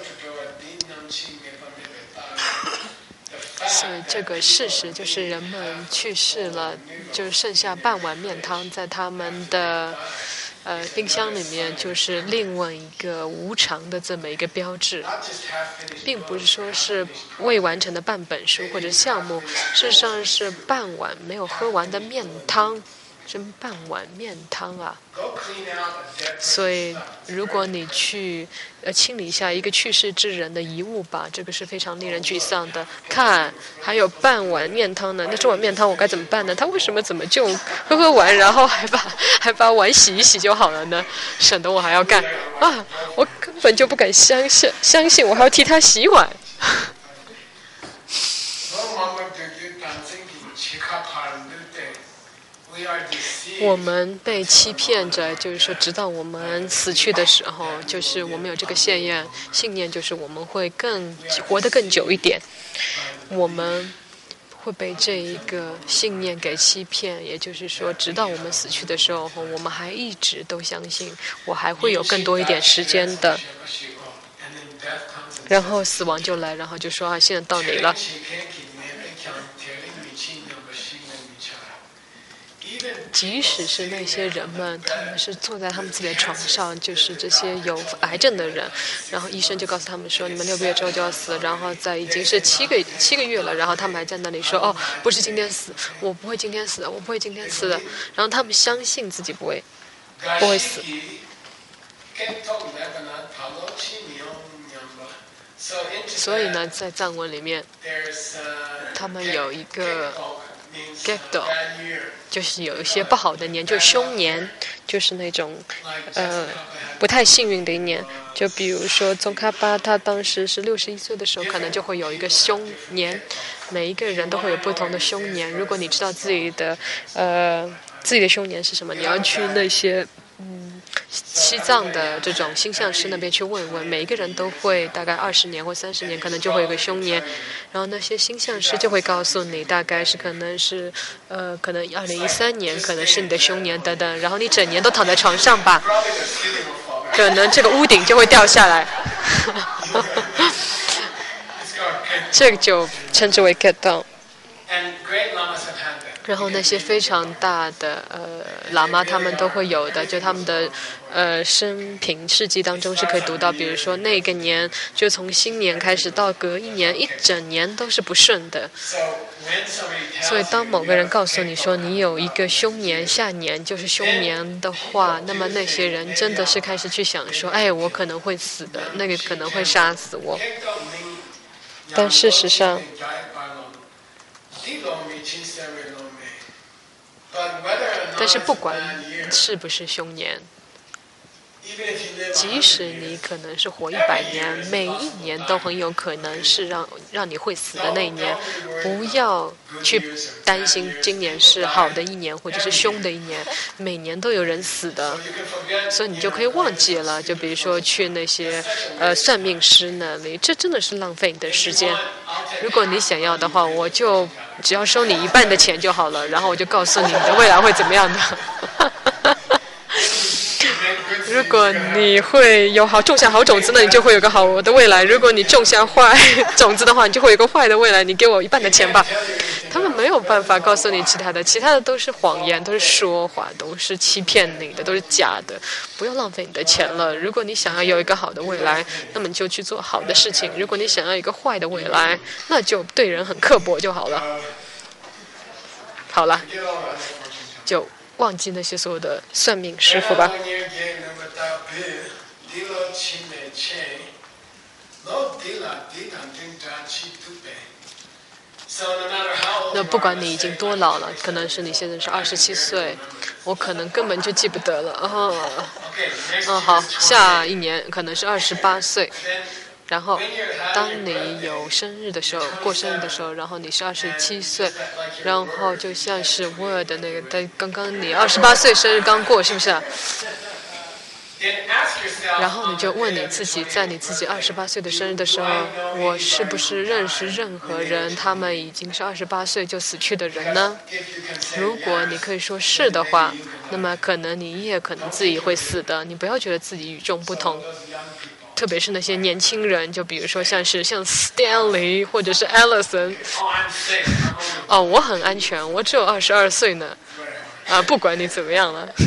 所以这个事实就是人们去世了，就剩下半碗面汤在他们的冰箱里面，就是另外一个无常的这么一个标志，并不是说是未完成的半本书或者项目，事实上是半碗没有喝完的面汤。真半碗面汤啊！所以，如果你去清理一下一个去世之人的遗物吧，这个是非常令人沮丧的。看，还有半碗面汤呢，那这碗面汤我该怎么办呢？他为什么怎么就喝完，然后还把碗洗一洗就好了呢？省得我还要干啊！我根本就不敢相信我还要替他洗碗。我们被欺骗着，就是说，直到我们死去的时候，就是我们有这个信念，就是我们会活得更久一点。我们会被这一个信念给欺骗，也就是说，直到我们死去的时候，我们还一直都相信我还会有更多一点时间的。然后死亡就来，然后就说现在到你了。即使是那些人们，他们是坐在他们自己的床上，就是这些有癌症的人，然后医生就告诉他们说，你们6个月之后就要死，然后已经是7个月了，然后他们还在那里说，哦，不是今天死，我不会今天死的，我不会今天死的，然后他们相信自己不会死。所以呢，在藏文里面，他们有一个 Gekdo， 就是有一些不好的年，就是凶年，就是那种不太幸运的一年。就比如说宗喀巴，他当时是61岁的时候，可能就会有一个凶年。每一个人都会有不同的凶年。如果你知道自己的凶年是什么，你要去那些西藏的这种星象师那边去问问，每一个人都会大概20年或30年，可能就会有个凶年，然后那些星象师就会告诉你，大概是可能2013年可能是你的凶年等等，然后你整年都躺在床上吧，可能这个屋顶就会掉下来，这个就称之为 get down。然后那些非常大的喇嘛，他们都会有的，就他们的生平事迹当中是可以读到，比如说那个年就从新年开始到隔一年，一整年都是不顺的。所以当某个人告诉你说你有一个凶年，下年就是凶年的话，那么那些人真的是开始去想说，哎，我可能会死的，那个可能会杀死我。但事实上，不管是不是凶年，即使你可能是活100年，每一年都很有可能是让你会死的那一年。不要去担心今年是好的一年或者是凶的一年，每年都有人死的，所以你就可以忘记了。就比如说去那些算命师那里，这真的是浪费你的时间。如果你想要的话，我就只要收你1半的钱就好了，然后我就告诉你的未来会怎么样的。如果你会种下好种子呢，你就会有个好的未来；如果你种下坏种子的话，你就会有个坏的未来。你给我1半的钱吧。他们没有办法告诉你其他的都是谎言，都是说谎，都是欺骗你的，都是假的。不要浪费你的钱了。如果你想要有一个好的未来，那么你就去做好的事情；如果你想要一个坏的未来，那就对人很刻薄就好了。好了，就忘记那些所有的算命师傅吧。那不管你已经多老了，可能是你现在是27岁，我可能根本就记不得了。好，下一年可能是28岁。然后，当你有生日的时候，过生日的时候，然后你是27岁，然后就像是 Word 那个，刚刚你28岁生日刚过，是不是？ 然后你就问你自己，在你自己28岁的生日的时候，我是不是认识任何人，他们已经是28岁就死去的人呢？如果你可以说是的话，那么可能你也可能自己会死的。你不要觉得自己与众不同，特别是那些年轻人，就比如说像 Stanley 或者是 Allison。哦，我很安全，我只有22岁呢。不管你怎么样了。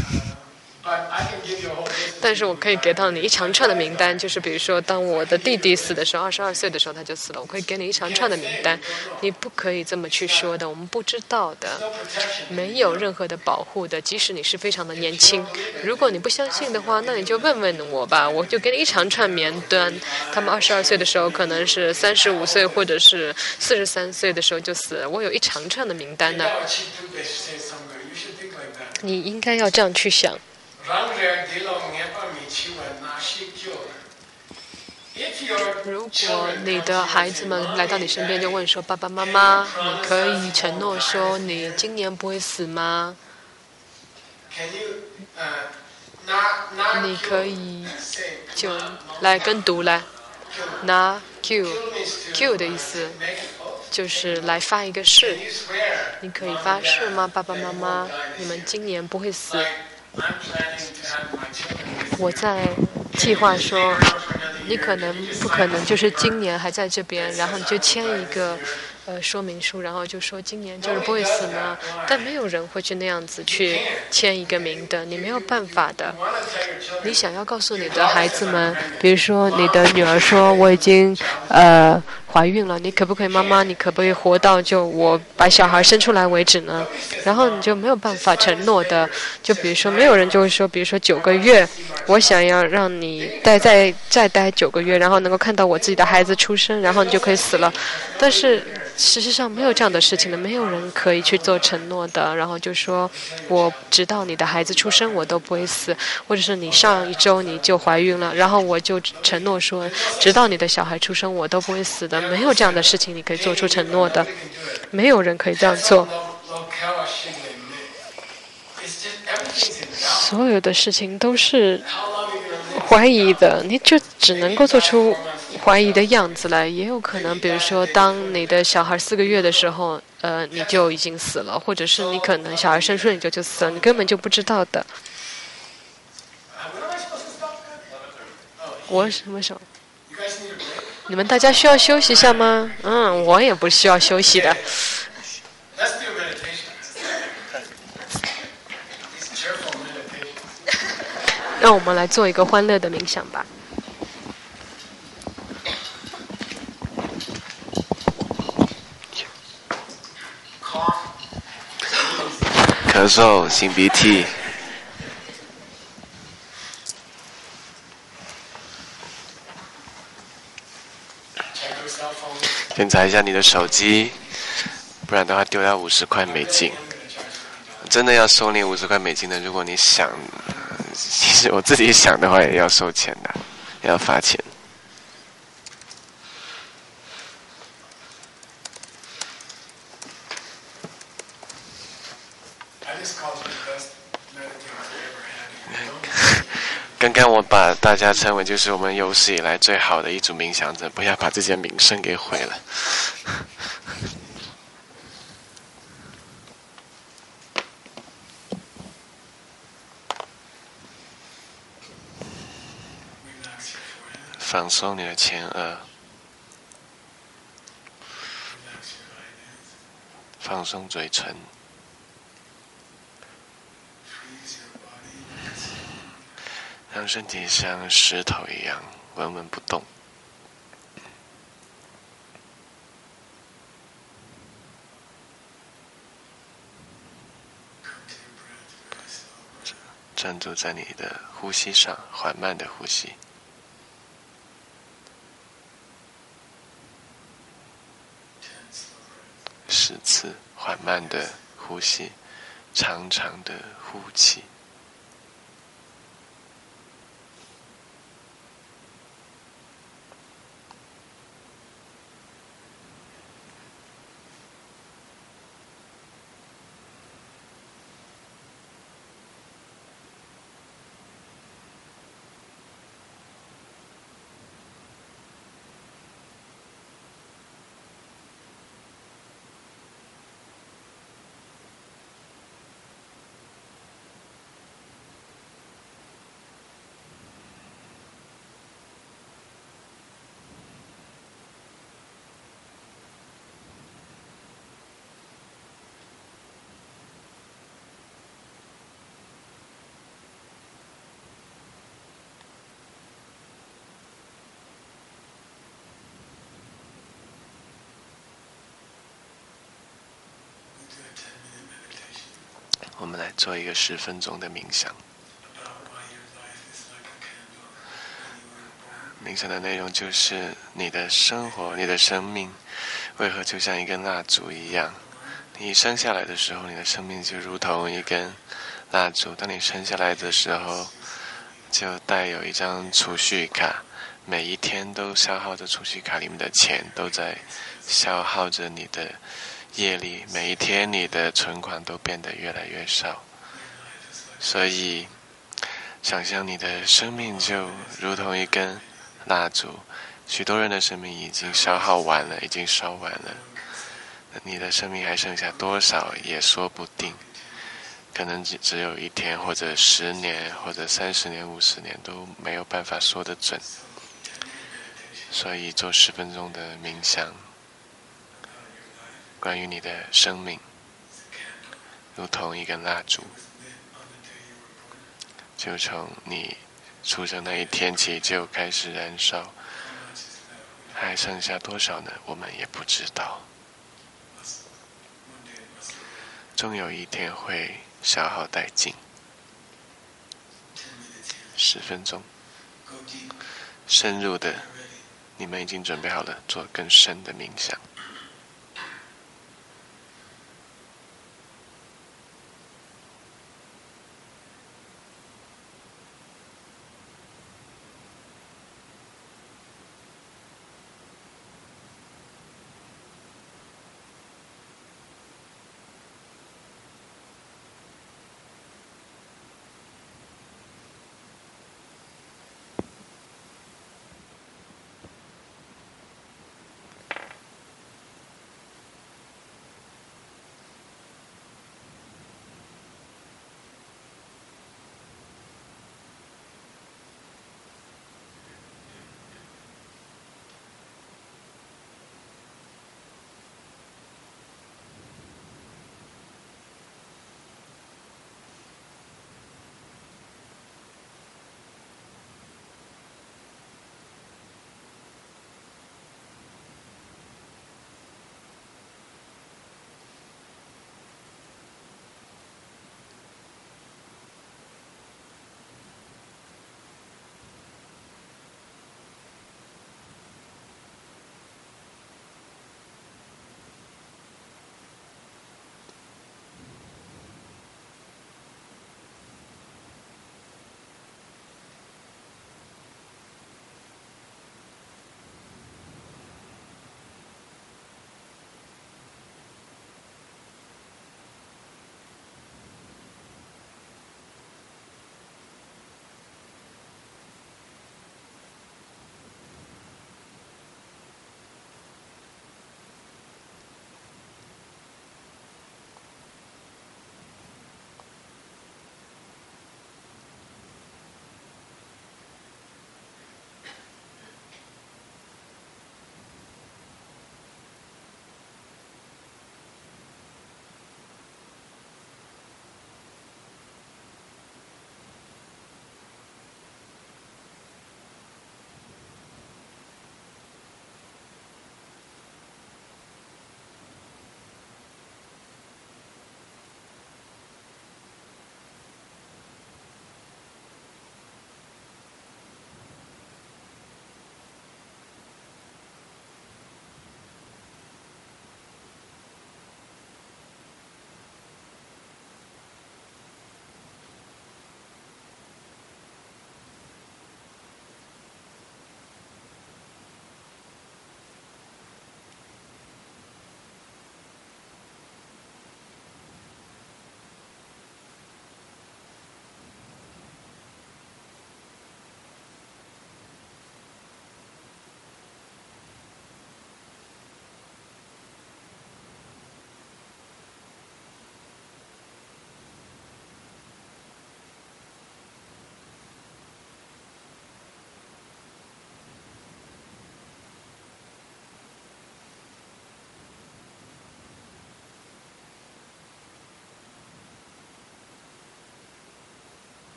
但是我可以给到你一长串的名单，就是比如说，当我的弟弟死的时候，22岁的时候他就死了，我可以给你一长串的名单。你不可以这么去说的，我们不知道的，没有任何的保护的，即使你是非常的年轻。如果你不相信的话，那你就问问我吧，我就给你一长串名单。他们22岁的时候可能是35岁或者是43岁的时候就死了，我有一长串的名单呢。你应该要这样去想。如果你的孩子们来到你身边就问说，爸爸妈妈，你可以承诺说你今年不会死吗？你可以就来跟读来拿 Q 的意思就是来发一个誓。你可以发誓吗？爸爸妈妈，你们今年不会死。我在计划说，你可能不可能就是今年还在这边，然后你就签一个说明书，然后就说今年就是不会死吗？但没有人会去那样子去签一个名的，你没有办法的。你想要告诉你的孩子们，比如说你的女儿说我已经怀孕了，你可不可以妈妈，你可不可以活到就我把小孩生出来为止呢？然后你就没有办法承诺的，就比如说没有人就会说，比如说9个月，我想要让你再待9个月，然后能够看到我自己的孩子出生，然后你就可以死了。但是事实上没有这样的事情的，没有人可以去做承诺的。然后就说我直到你的孩子出生我都不会死，或者是你上一周你就怀孕了，然后我就承诺说直到你的小孩出生我都不会死的。没有这样的事情你可以做出承诺的，没有人可以这样做。所有的事情都是怀疑的，你就只能够做出怀疑的样子来。也有可能比如说当你的小孩4个月的时候你就已经死了，或者是你可能小孩生出来你就死了，你根本就不知道的。我什么时候？你们大家需要休息一下吗？我也不需要休息的。让我们来做一个欢乐的冥想吧。 咳嗽、擤鼻涕。检查一下你的手机，不然的话丢掉50块美金。真的要收你50块美金的，如果你想，其实我自己想的话也要收钱的，也要罚钱。刚刚我把大家称为就是我们有史以来最好的一组冥想者，不要把自己的名声给毁了。放松你的前额，放松嘴唇，让身体像石头一样稳稳不动。专注在你的呼吸上，缓慢的呼吸。10次缓慢的呼吸，长长的呼气。 我们来做一个10分钟的冥想。冥想的内容就是你的生活、你的生命为何就像一根蜡烛一样？你生下来的时候，你的生命就如同一根蜡烛。当你生下来的时候，就带有一张储蓄卡，每一天都消耗着储蓄卡里面的钱，都在消耗着你的业力。每一天你的存款都变得越来越少。所以，想象你的生命就如同一根蜡烛，许多人的生命已经消耗完了，已经烧完了。你的生命还剩下多少也说不定，可能只有1天，或者10年，或者30年、50年都没有办法说得准。所以做10分钟的冥想，关于你的生命，如同一根蜡烛，就从你出生那一天起就开始燃烧，还剩下多少呢？我们也不知道。终有一天会消耗殆尽。10分钟，深入的，你们已经准备好了做更深的冥想。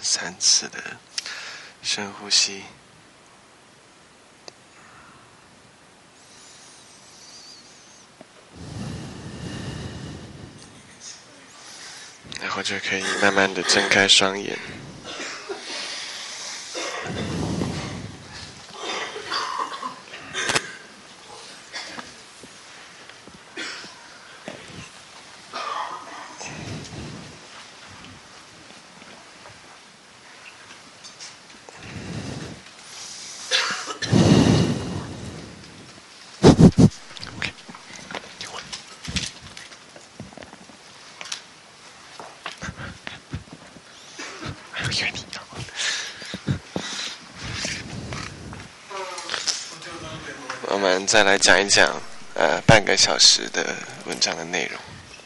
3次的深呼吸，然后就可以慢慢的睁开双眼。我们再来讲一讲半个小时的文章的内容。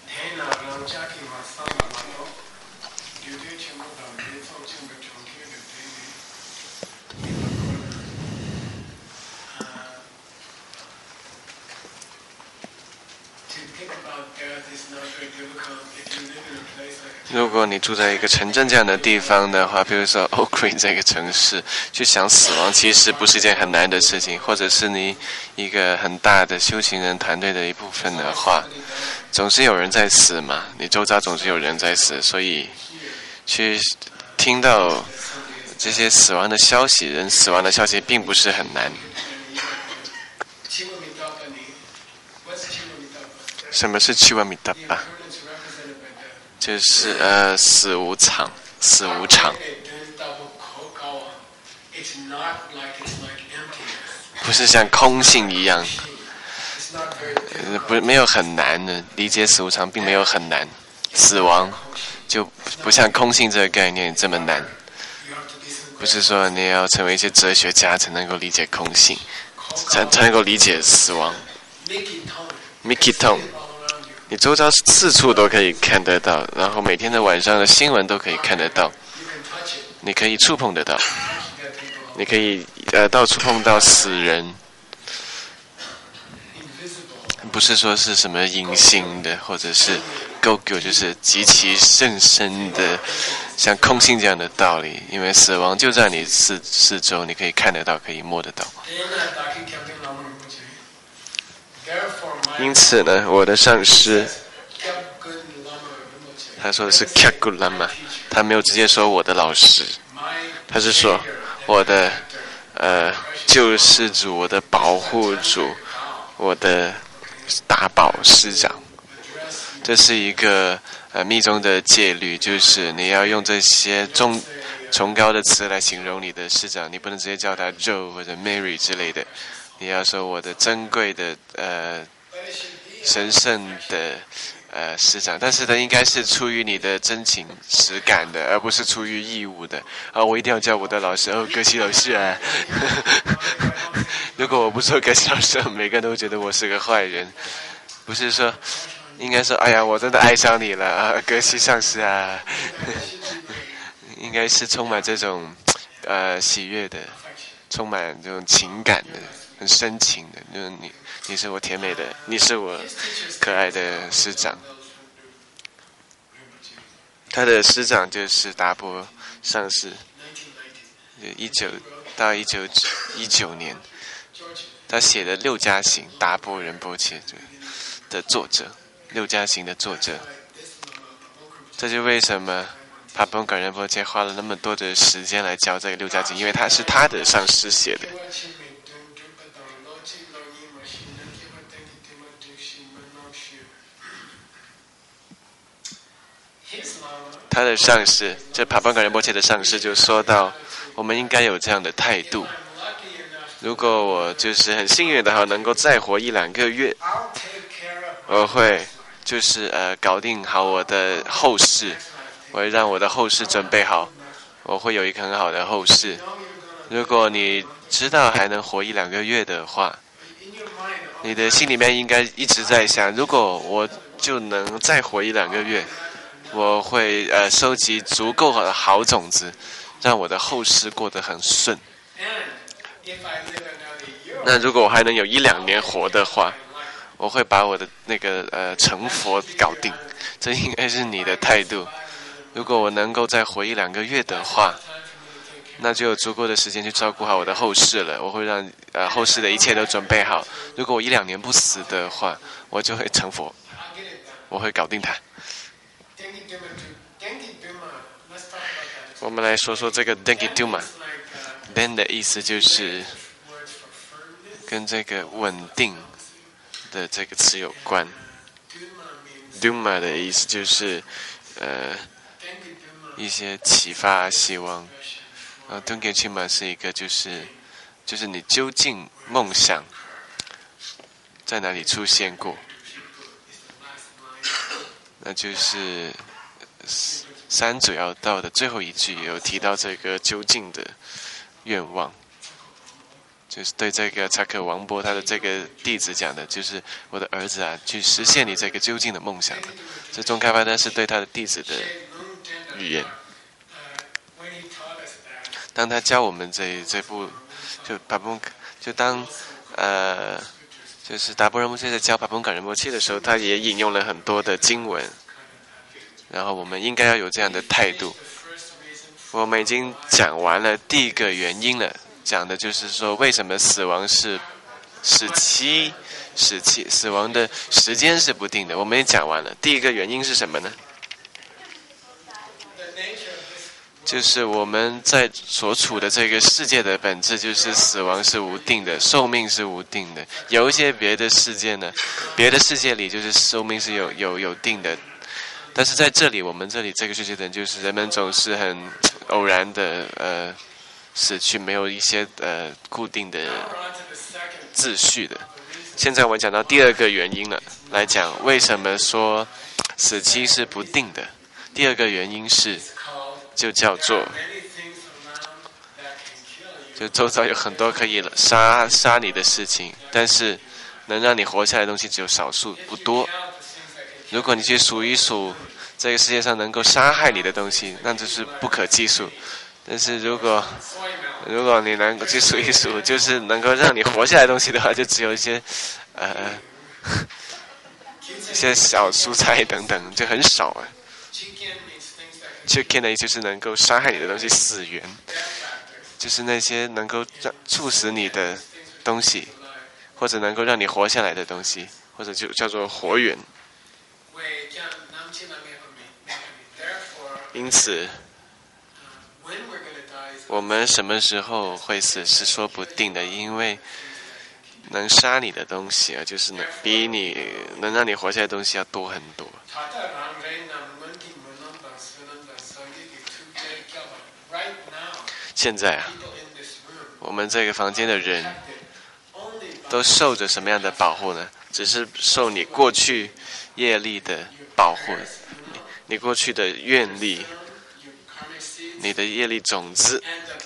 如果你住在一个城镇这样的地方的话，比如说 Oak Creek 这个城市，去想死亡其实不是一件很难的事情，或者是你一个很大的修行人团队的一部分的话，总是有人在死嘛，你周遭总是有人在死，所以去听到这些死亡的消息，人死亡的消息并不是很难。什么是七万米达巴？就是死无常，死无常，不是像空性一样，没有很难的理解死无常，并没有很难。死亡就不像空性这个概念这么难，不是说你要成为一些哲学家才能够理解空性，才能够理解死亡。Mickey Tom。你周遭四处都可以看得到，然后每天的晚上的新闻都可以看得到，你可以触碰得到，你可以到处碰到死人，不是说是什么隐形的，或者是 Go-Go， 就是极其甚深的，像空性这样的道理，因为死亡就在你四周，你可以看得到，可以摸得到。因此呢，我的上师他说的是 Kyaku Lama， 他没有直接说我的老师，他是说我的救世主，我的保护主，我的大宝师长。这是一个密宗的戒律，就是你要用这些崇高的词来形容你的师长，你不能直接叫他 Joe 或者 Mary 之类的，你要说我的珍贵的神圣的师长，但是呢，应该是出于你的真情实感的，而不是出于义务的。我一定要叫我的老师格西老师啊！如果我不说格西老师，每个人都觉得我是个坏人。不是说，应该说，哎呀，我真的爱上你了啊，格西上师啊！应该是充满这种喜悦的，充满这种情感的，很深情的，就是你是我甜美的，你是我可爱的师长。他的师长就是达波上师，19到1919年，他写的六加行达波仁波切的作者，六加行的作者。这就为什么帕本冈仁波切花了那么多的时间来教这个六加行，因为他是他的上师写的。他的上师，这帕本冈仁波切的上师就说到，我们应该有这样的态度。如果我就是很幸运的话，能够再活1-2个月，我会就是搞定好我的后事，我会让我的后事准备好，我会有一个很好的后事。如果你知道还能活1-2个月的话，你的心里面应该一直在想，如果我就能再活1-2个月，我会收集足够的好种子，让我的后事过得很顺。那如果我还能有1-2年活的话，我会把我的那个成佛搞定。这应该是你的态度。 如果我能够再活1-2个月的话，那就有足够的时间去照顾好我的后事了。我会让后事的一切都准备好。如果我1-2年不死的话，我就会成佛，我会搞定它。我们来说说这个 Denki Duma。Den 的意思就是跟这个稳定的这个词有关。Duma 的意思就是一些启发希望。Denki Duma 是一个就是你究竟梦想在哪里出现过？那就是3主要道的最后一句有提到这个究竟的愿望，就是对这个查克王波他的这个弟子讲的，就是我的儿子啊，去实现你这个究竟的梦想。这宗喀巴丹是对他的弟子的语言。当他教我们这部就是达波仁波切在教巴本冈仁波切的时候，他也引用了很多的经文，然后我们应该要有这样的态度。我们已经讲完了第一个原因了，讲的就是说为什么死亡是死亡的时间是不定的，我们也讲完了。第一个原因是什么呢？就是我们在所处的这个世界的本质就是死亡是无定的，寿命是无定的。有一些别的世界呢，别的世界里就是寿命是有定的，但是在这里，我们这里这个世界的就是人们总是很偶然的死去，没有一些固定的秩序的。现在我们讲到第二个原因了，来讲为什么说死期是不定的。第二个原因是就叫做就周遭有很多可以杀你的事情，但是能让你活下来的东西只有少数不多。如果你去数一数这个世界上能够杀害你的东西，那就是不可计数。但是如果你能够去数一数，就是能够让你活下来的东西的话，就只有一些小蔬菜等等，就很少啊。Chicken 的意思是能够杀害你的东西，死源，就是那些能够促使你的东西，或者能够让你活下来的东西，或者就叫做活源。因此，我们什么时候会死是说不定的，因为能杀你的东西啊，就是比你能让你活下来的东西要多很多。现在啊，我们这个房间的人都受着什么样的保护呢？只是受你过去业力的保护，你过去的愿力，你的业力种子，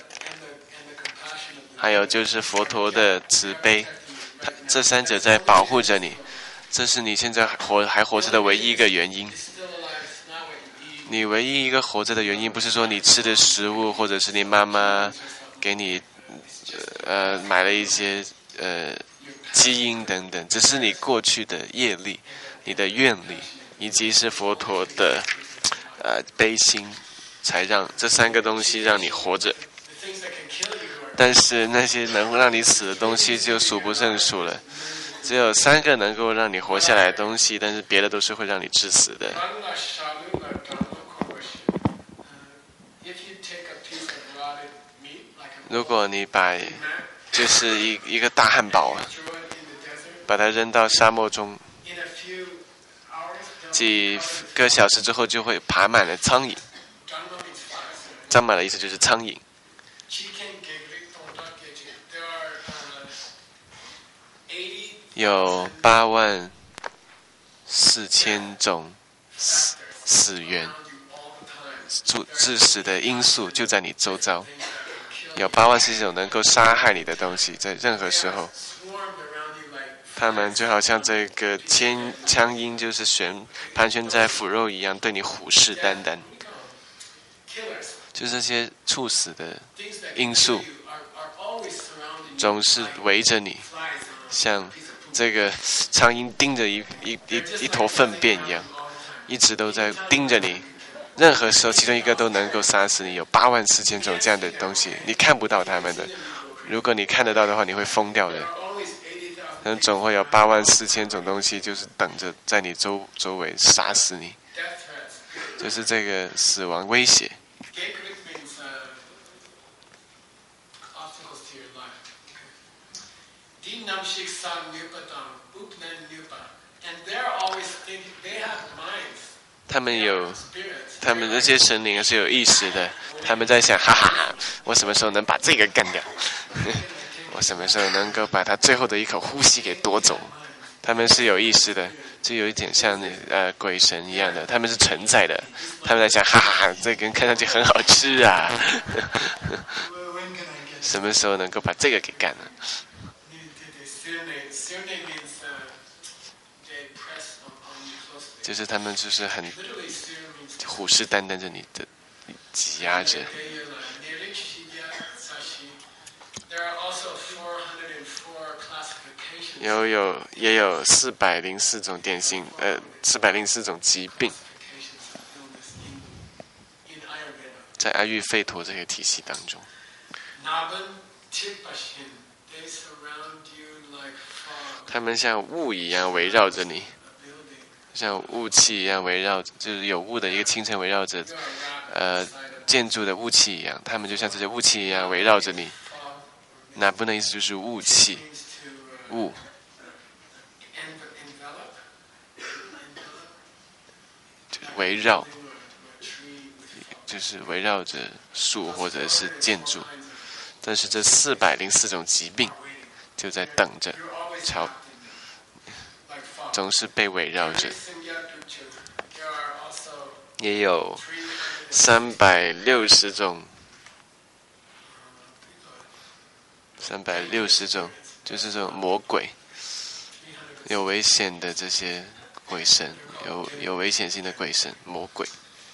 还有就是佛陀的慈悲，这3者在保护着你。这是你现在还活着的唯一一个原因。你唯一一个活着的原因，不是说你吃的食物，或者是你妈妈给你买了一些基因等等，只是你过去的业力、你的愿力，以及是佛陀的悲心，才让这3个东西让你活着。但是那些能让你死的东西就数不胜数了，只有3个能够让你活下来的东西，但是别的都是会让你致死的。如果你把就是一个大汉堡啊，把它扔到沙漠中，几个小时之后就会爬满了苍蝇。张满的意思就是苍蝇。有84000种死源，致死的因素就在你周遭。有84000种能够杀害你的东西，在任何时候，它们就好像这个苍蝇，就是盘旋在腐肉一样，对你虎视眈眈。就这些猝死的因素，总是围着你，像这个苍蝇盯着一坨粪便一样，一直都在盯着你， 任何时候其中一个都能够杀死你，有84000种这样的东西，你看不到他们的。如果你看得到的话，你会疯掉的。总会有84000种东西，就是等着在你周围杀死你，就是这个死亡威胁。他们这些神灵是有意识的，他们在想，哈哈，我什么时候能把这个干掉？我什么时候能够把他最后的一口呼吸给夺走？他们是有意识的，就有一点像鬼神一样的，他们是存在的。他们在想，哈哈，这个看上去很好吃啊，什么时候能够把这个给干了？就是他们就是很虎视眈眈着你的，挤压着。也有404种典型404种疾病，在阿育吠陀这个体系当中。他们像雾一样围绕着你，像雾气一样围绕着，就是有雾的一个清晨围绕着建筑的雾气一样，他们就像这些雾气一样围绕着你。那不的意思就是雾气，雾。围绕，就是围绕着树或者是建筑，但是这404种疾病就在等着，总是被围绕着。也有360种，就是这种魔鬼，有危险的这些鬼神。有危险性的鬼神魔鬼，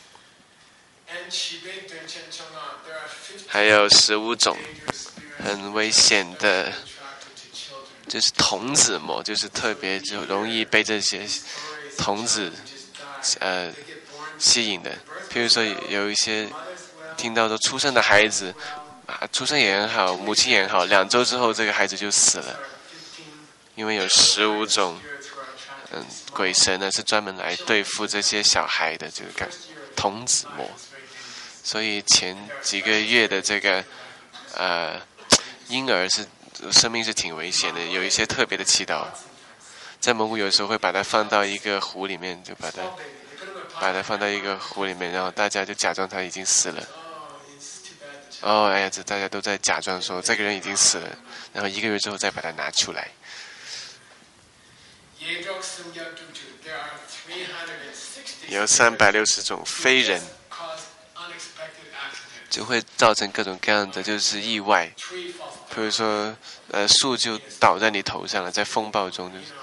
还有15种很危险的，就是童子魔，就是特别就容易被这些童子吸引的。譬如说有一些听到说出生的孩子出生也很好，母亲也很好，2周之后这个孩子就死了，因为有15种。鬼神呢是专门来对付这些小孩的这个童子魔，所以前几个月的这个婴儿生命是挺危险的，有一些特别的祈祷，在蒙古有时候会把它放到一个湖里面，就把它放到一个湖里面，然后大家就假装他已经死了。哎呀，大家都在假装说这个人已经死了，然后1个月之后再把它拿出来。有360种非人，就会造成各种各样的就是意外，比如说树就倒在你头上了，在风暴中就是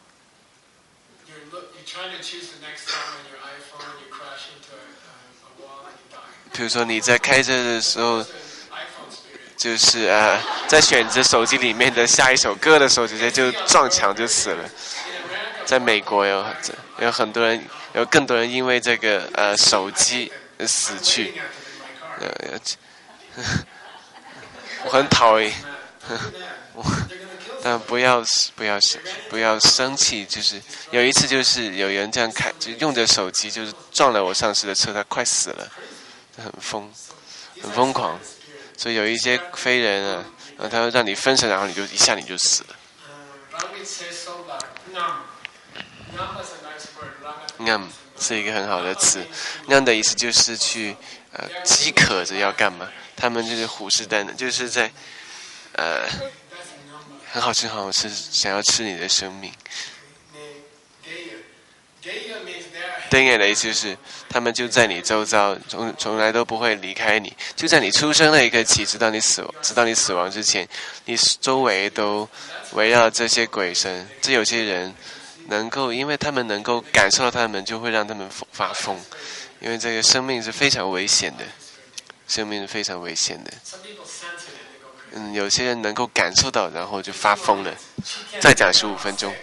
比如说你在开车的时候，就是在选择手机里面的下一首歌的时候，直接就撞墙就死了。在美国有很多人，有更多人因为这个手机死去。我很讨厌，但不要生气。就是有一次，就是有人这样就用着手机，就是撞了我上司的车，他快死了，很疯狂。所以有一些非人他会让你分神，然后一下你就死了。是一个很好的词。的意思就是去饥渴着要干嘛？他们就是虎视眈眈，就是在很好吃很好吃，想要吃你的生命。Daya的意思就是他们就在你周遭，从来都不会离开你，就在你出生那一刻起，直到你死亡之前，你周围都围绕这些鬼神。这有些人因为他们能够感受到他们，就会让他们发疯，因为这个生命是非常危险的，有些人能够感受到，然后就发疯了。再讲15分钟。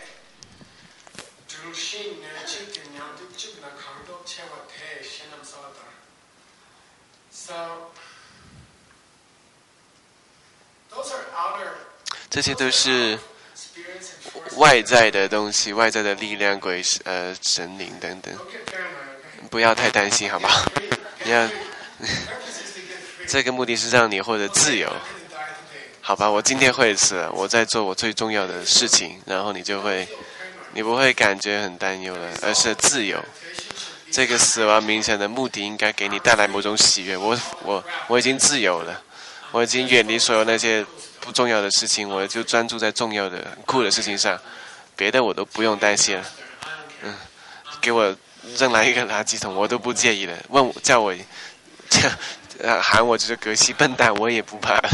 这些都是外在的东西，外在的力量、神灵等等，不要太担心，好不好？你要这个目的是让你获得自由，好吧？我今天会死了，我在做我最重要的事情，然后你不会感觉很担忧了，而是自由。这个死亡冥想的目的应该给你带来某种喜悦。我已经自由了，我已经远离所有那些不重要的事情，我就专注在重要的、酷的事情上，别的我都不用担心了。给我扔来一个垃圾桶，我都不介意了。叫我喊我就是格西笨蛋，我也不怕。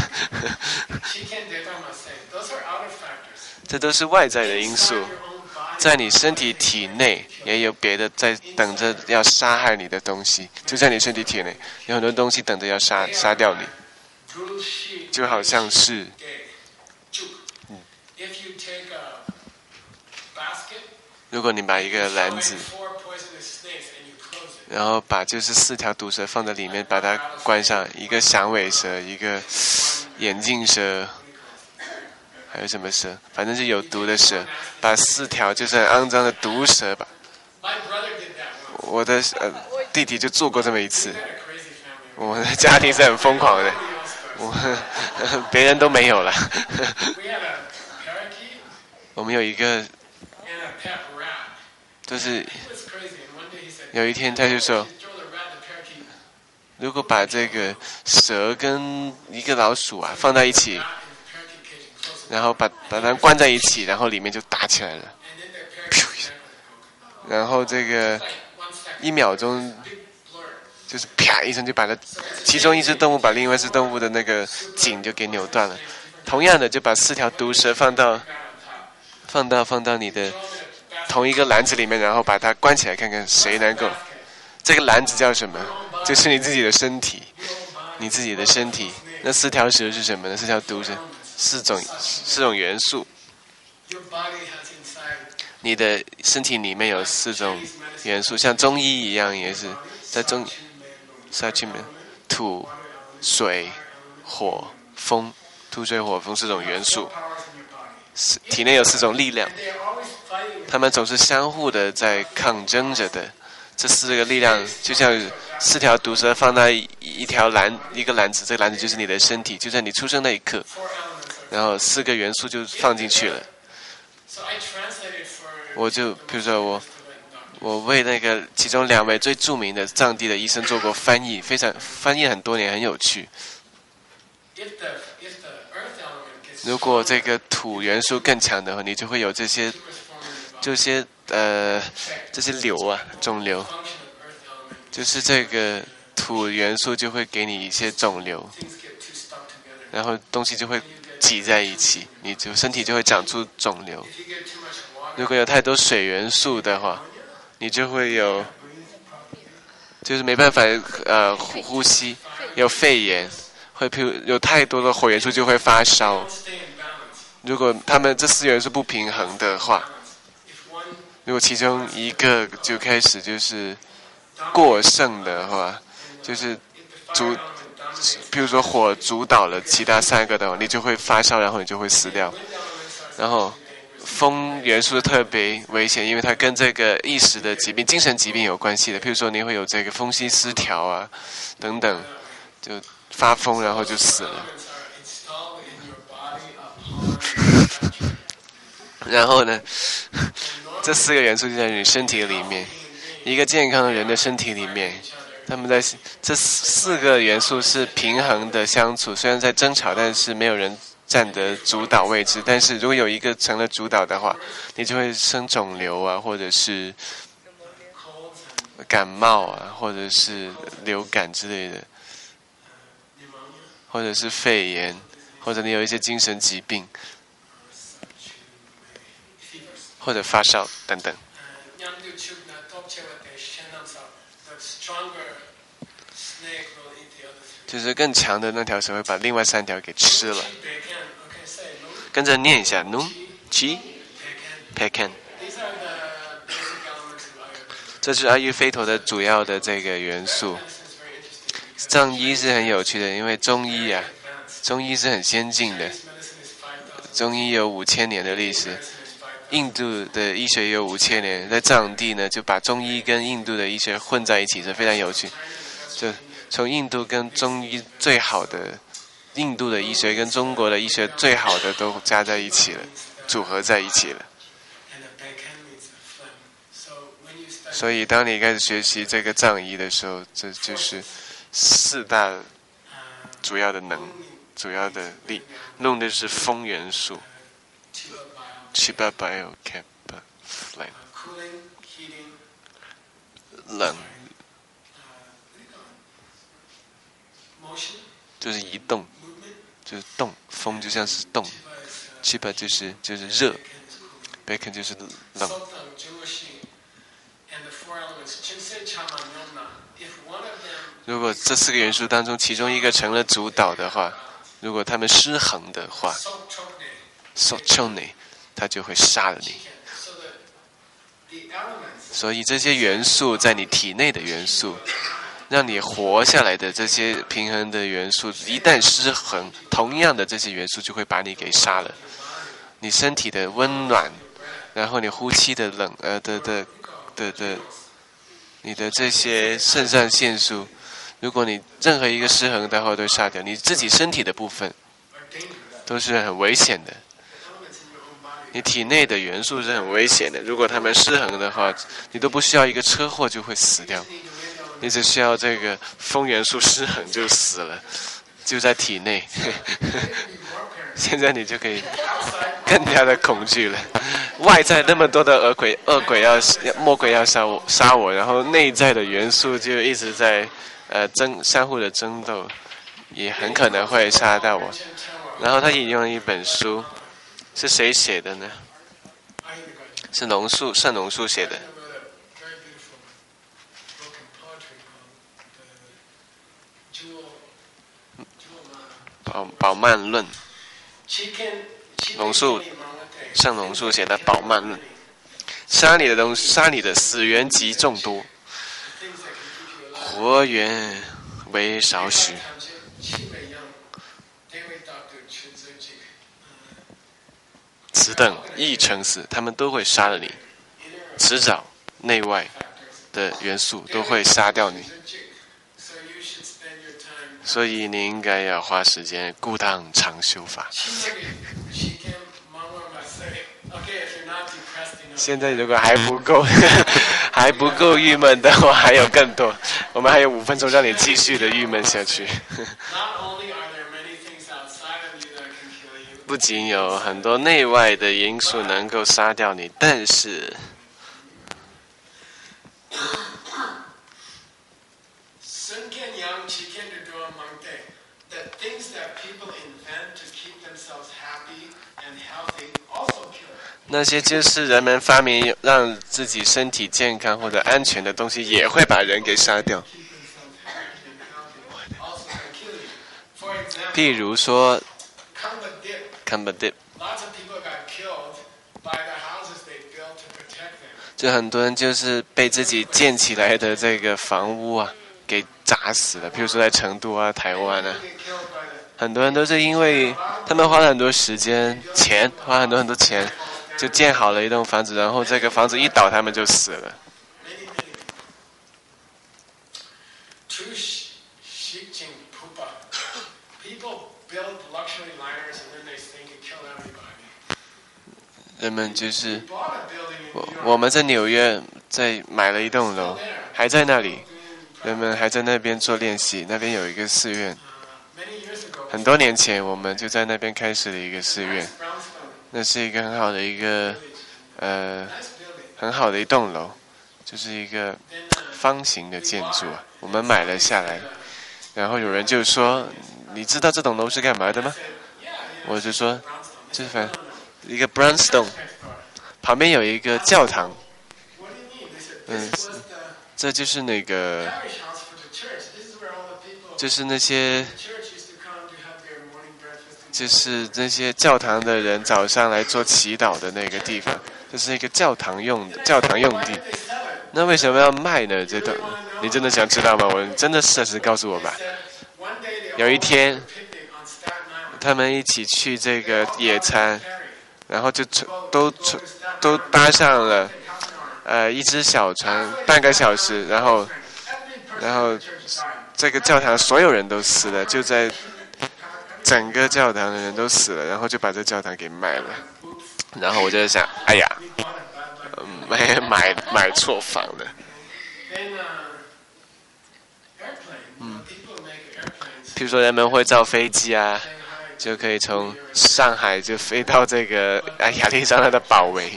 这都是外在的因素。在你身体体内也有别的在等着要杀害你的东西，就在你身体体内有很多东西等着要杀掉你，就好像是，如果你把一个篮子，然后把就是4条毒蛇放在里面，把它关上，一个响尾蛇，一个眼镜蛇。还有什么蛇？反正是有毒的蛇，把4条就是很肮脏的毒蛇吧。我的弟弟就做过这么一次。我的家庭是很疯狂的，别人都没有了。我们有一个，就是有一天他就说，如果把这个蛇跟一个老鼠啊放在一起。然后把它们关在一起，然后里面就打起来了，然后这个1秒钟就是啪一声就把它其中一只动物把另外一只动物的那个颈就给扭断了。同样的，就把4条毒蛇放到你的同一个篮子里面，然后把它关起来，看看谁能够。这个篮子叫什么？就是你自己的身体，你自己的身体。那4条蛇是什么呢？4条毒蛇。4种元素，你的身体里面有4种元素，像中医一样，也是在土、水、火、风，土水火风4种元素，体内有4种力量，它们总是相互的在抗争着的。这4个力量就像4条毒蛇放在一个篮子，这个篮子就是你的身体，就在你出生那一刻。然后4个元素就放进去了。我就比如说我为那个其中2位最著名的藏地的医生做过翻译，翻译很多年，很有趣。如果这个土元素更强的话，你就会有这些瘤啊，肿瘤，就是这个土元素就会给你一些肿瘤，然后东西就会挤在一起，你就身体就会长出肿瘤。如果有太多水元素的话，你就会就是没办法呼吸，有肺炎，譬如有太多的火元素就会发烧。如果他们这4元素不平衡的话，如果其中一个就开始就是过剩的话，就是譬如说火主导了其他3个的话，你就会发烧，然后你就会死掉。然后风元素特别危险，因为它跟这个意识的疾病、精神疾病有关系的。譬如说你会有这个风息失调啊等等，就发疯然后就死了。然后呢，这4个元素就在你身体里面，一个健康的人的身体里面，他们在这4个元素是平衡的相处，虽然在争吵，但是没有人占得主导位置。但是如果有一个成了主导的话，你就会生肿瘤啊，或者是感冒啊，或者是流感之类的，或者是肺炎，或者你有一些精神疾病，或者发烧等等。就是更强的那条蛇会把另外3条给吃了。跟着念一下 ，Num Chi Pekan。这是阿育吠陀的主要的这个元素。藏医是很有趣的，因为中医是很先进的。 中医有5000年的历史，印度的医学也有5000年，在藏地呢就把中医跟印度的医学混在一起，是非常有趣。就从印度跟中医最好的，印度的医学跟中国的医学最好的都加在一起了，组合在一起了。所以当你开始学习这个藏医的时候，这就是4大主要的能，主要的力，弄的是风元素。Chiba Bio Kappa Flame， 冷就是移动，就是动，风就像是动 ，Chiba 就是热 ，Bacon 就是冷。如果这4个元素当中其中一个成了主导的话，如果它们失衡的话 ，Sochone， 它就会杀了你。所以这些元素在你体内的元素，让你活下来的这些平衡的元素，一旦失衡，同样的这些元素就会把你给杀了。你身体的温暖，然后你呼气的冷你的这些肾上腺素，如果你任何一个失衡的话，都杀掉你自己身体的部分，都是很危险的。你体内的元素是很危险的，如果它们失衡的话，你都不需要一个车祸就会死掉，你只需要这个风元素失衡就死了，就在体内。现在你就可以更加的恐惧了。外在那么多的恶鬼魔鬼要杀我，然后内在的元素就一直在相互的争斗，也很可能会杀到我。然后他引用了一本书，是谁写的呢？是圣龙树写的。宝曼论，圣龙树写的《宝曼论》，沙里的死源极众多，活源为少许。此等亦成死，他们都会杀了你，迟早内外的元素都会杀掉你。所以你应该要花时间固当常修法。现在如果还不够郁闷的话，还有更多。我们还有5分钟让你继续的郁闷下去。不仅有很多内外的因素能够杀掉你，但是那些就是人们发明让自己身体健康或者安全的东西，也会把人给杀掉。譬如说 Kambadip， 就很多人就是被自己建起来的这个房屋啊给砸死了。譬如说在成都啊、台湾啊，很多人都是因为他们花了很多时间、花很多钱，就建好了一栋房子，然后这个房子一倒，他们就死了。人们就是我们在纽约在买了一栋楼，还在那里，人们还在那边做练习。那边有一个寺院，很多年前我们就在那边开始了一个寺院。那是一个很好的一栋楼，就是一个方形的建筑啊。我们买了下来，然后有人就说：“你知道这栋楼是干嘛的吗？”我就说：“就是一个 brownstone， 旁边有一个教堂。”这就是那个，就是那些教堂的人早上来做祈祷的那个地方，这是一个教堂用地。那为什么要卖呢？这栋你真的想知道吗？我真的事实告诉我吧。有一天， 他们一起去这个野餐，然后就都搭上了一只小船，半个小时，然后这个教堂所有人都死了，就在整个教堂的人都死了，然后就把这教堂给卖了。然后我就在想，哎呀，买错房了。譬如说人们会造飞机啊，就可以从上海就飞到这个亚利桑那的保维。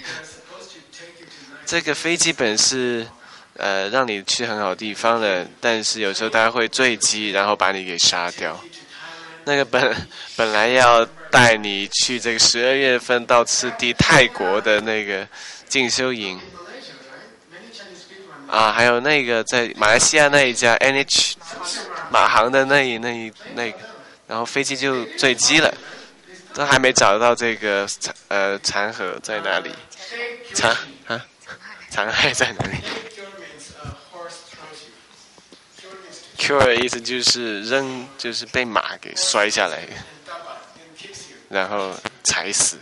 这个飞机本是让你去很好地方的，但是有时候它会坠机，然后把你给杀掉。那个本来要带你去这个12月份到次第泰国的那个进修营啊，还有那个在马来西亚那一家 NH 马航的那个，然后飞机就坠机了，都还没找到这个残骸在哪里？残骸在哪里？Cure 的意思就是扔，就是被马给摔下来，然后踩死。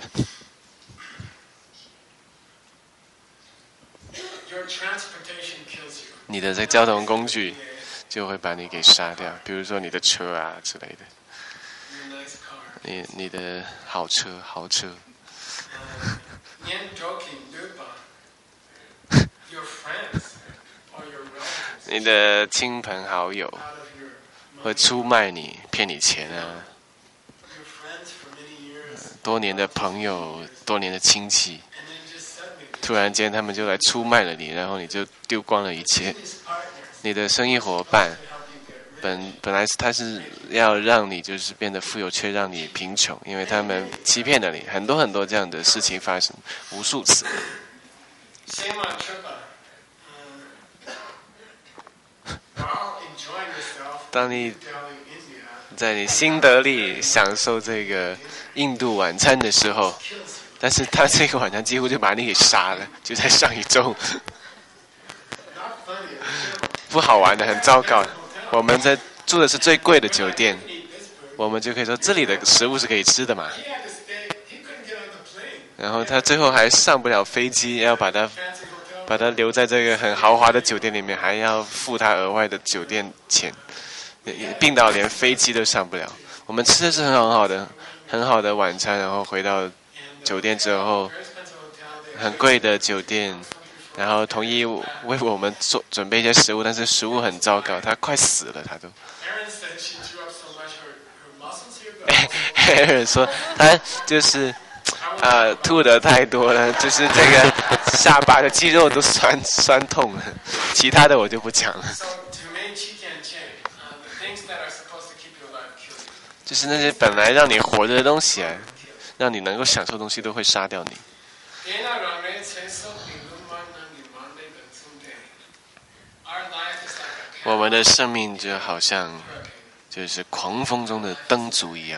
你的这个交通工具就会把你给杀掉，比如说你的车啊之类的，你的豪车。你的亲朋好友会出卖你，骗你钱啊。多年的朋友，多年的亲戚，突然间他们就来出卖了你，然后你就丢光了一切。你的生意伙伴，本来他是要让你就是变得富有，却让你贫穷，因为他们欺骗了你。很多这样的事情发生无数次。当你在你新德里享受这个印度晚餐的时候，但是他这个晚餐几乎就把你给杀了，就在上一周。不好玩的，很糟糕。我们在住的是最贵的酒店，我们就可以说这里的食物是可以吃的嘛。然后他最后还上不了飞机，要把他留在这个很豪华的酒店里面，还要付他额外的酒店钱，病到连飞机都上不了。我们吃的是很好的晚餐，然后回到酒店之后，很贵的酒店，然后同意为我们准备一些食物，但是食物很糟糕，他快死了，他都。Aaron 说他就是吐的太多了，就是这个下巴的肌肉都酸痛了，其他的我就不讲了。就是那些本来让你活着的东西让你能够享受的东西都会杀掉你。我们的生命就好像就是狂风中的灯烛一样。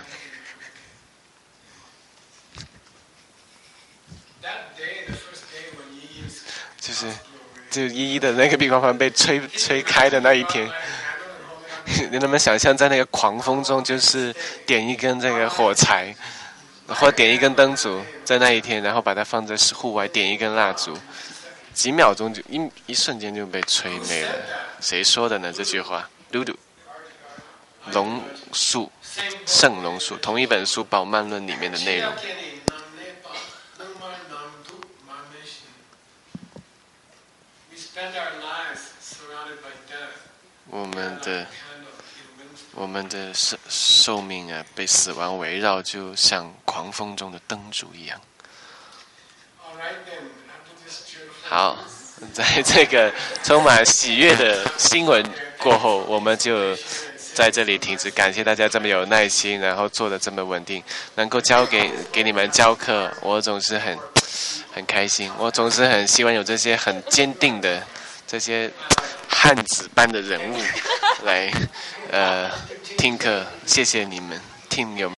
就依依的那个避光帆被吹开的那一天，你能不能想象在那个狂风中，就是点一根这个火柴，或点一根灯烛，在那一天，然后把它放在户外，点一根蜡烛，几秒钟就一瞬间就被吹没了。谁说的呢？这句话，嘟嘟，龙树，圣龙树，同一本书《宝曼论》里面的内容。我们的寿命被死亡围绕，就像狂风中的灯烛一样。好，在这个充满喜悦的新闻过后，我们就在这里停止。感谢大家这么有耐心，然后做得这么稳定，能够给你们教课，我总是很开心。我总是很希望有这些很坚定的这些汉子般的人物来听课。谢谢你们，听友们。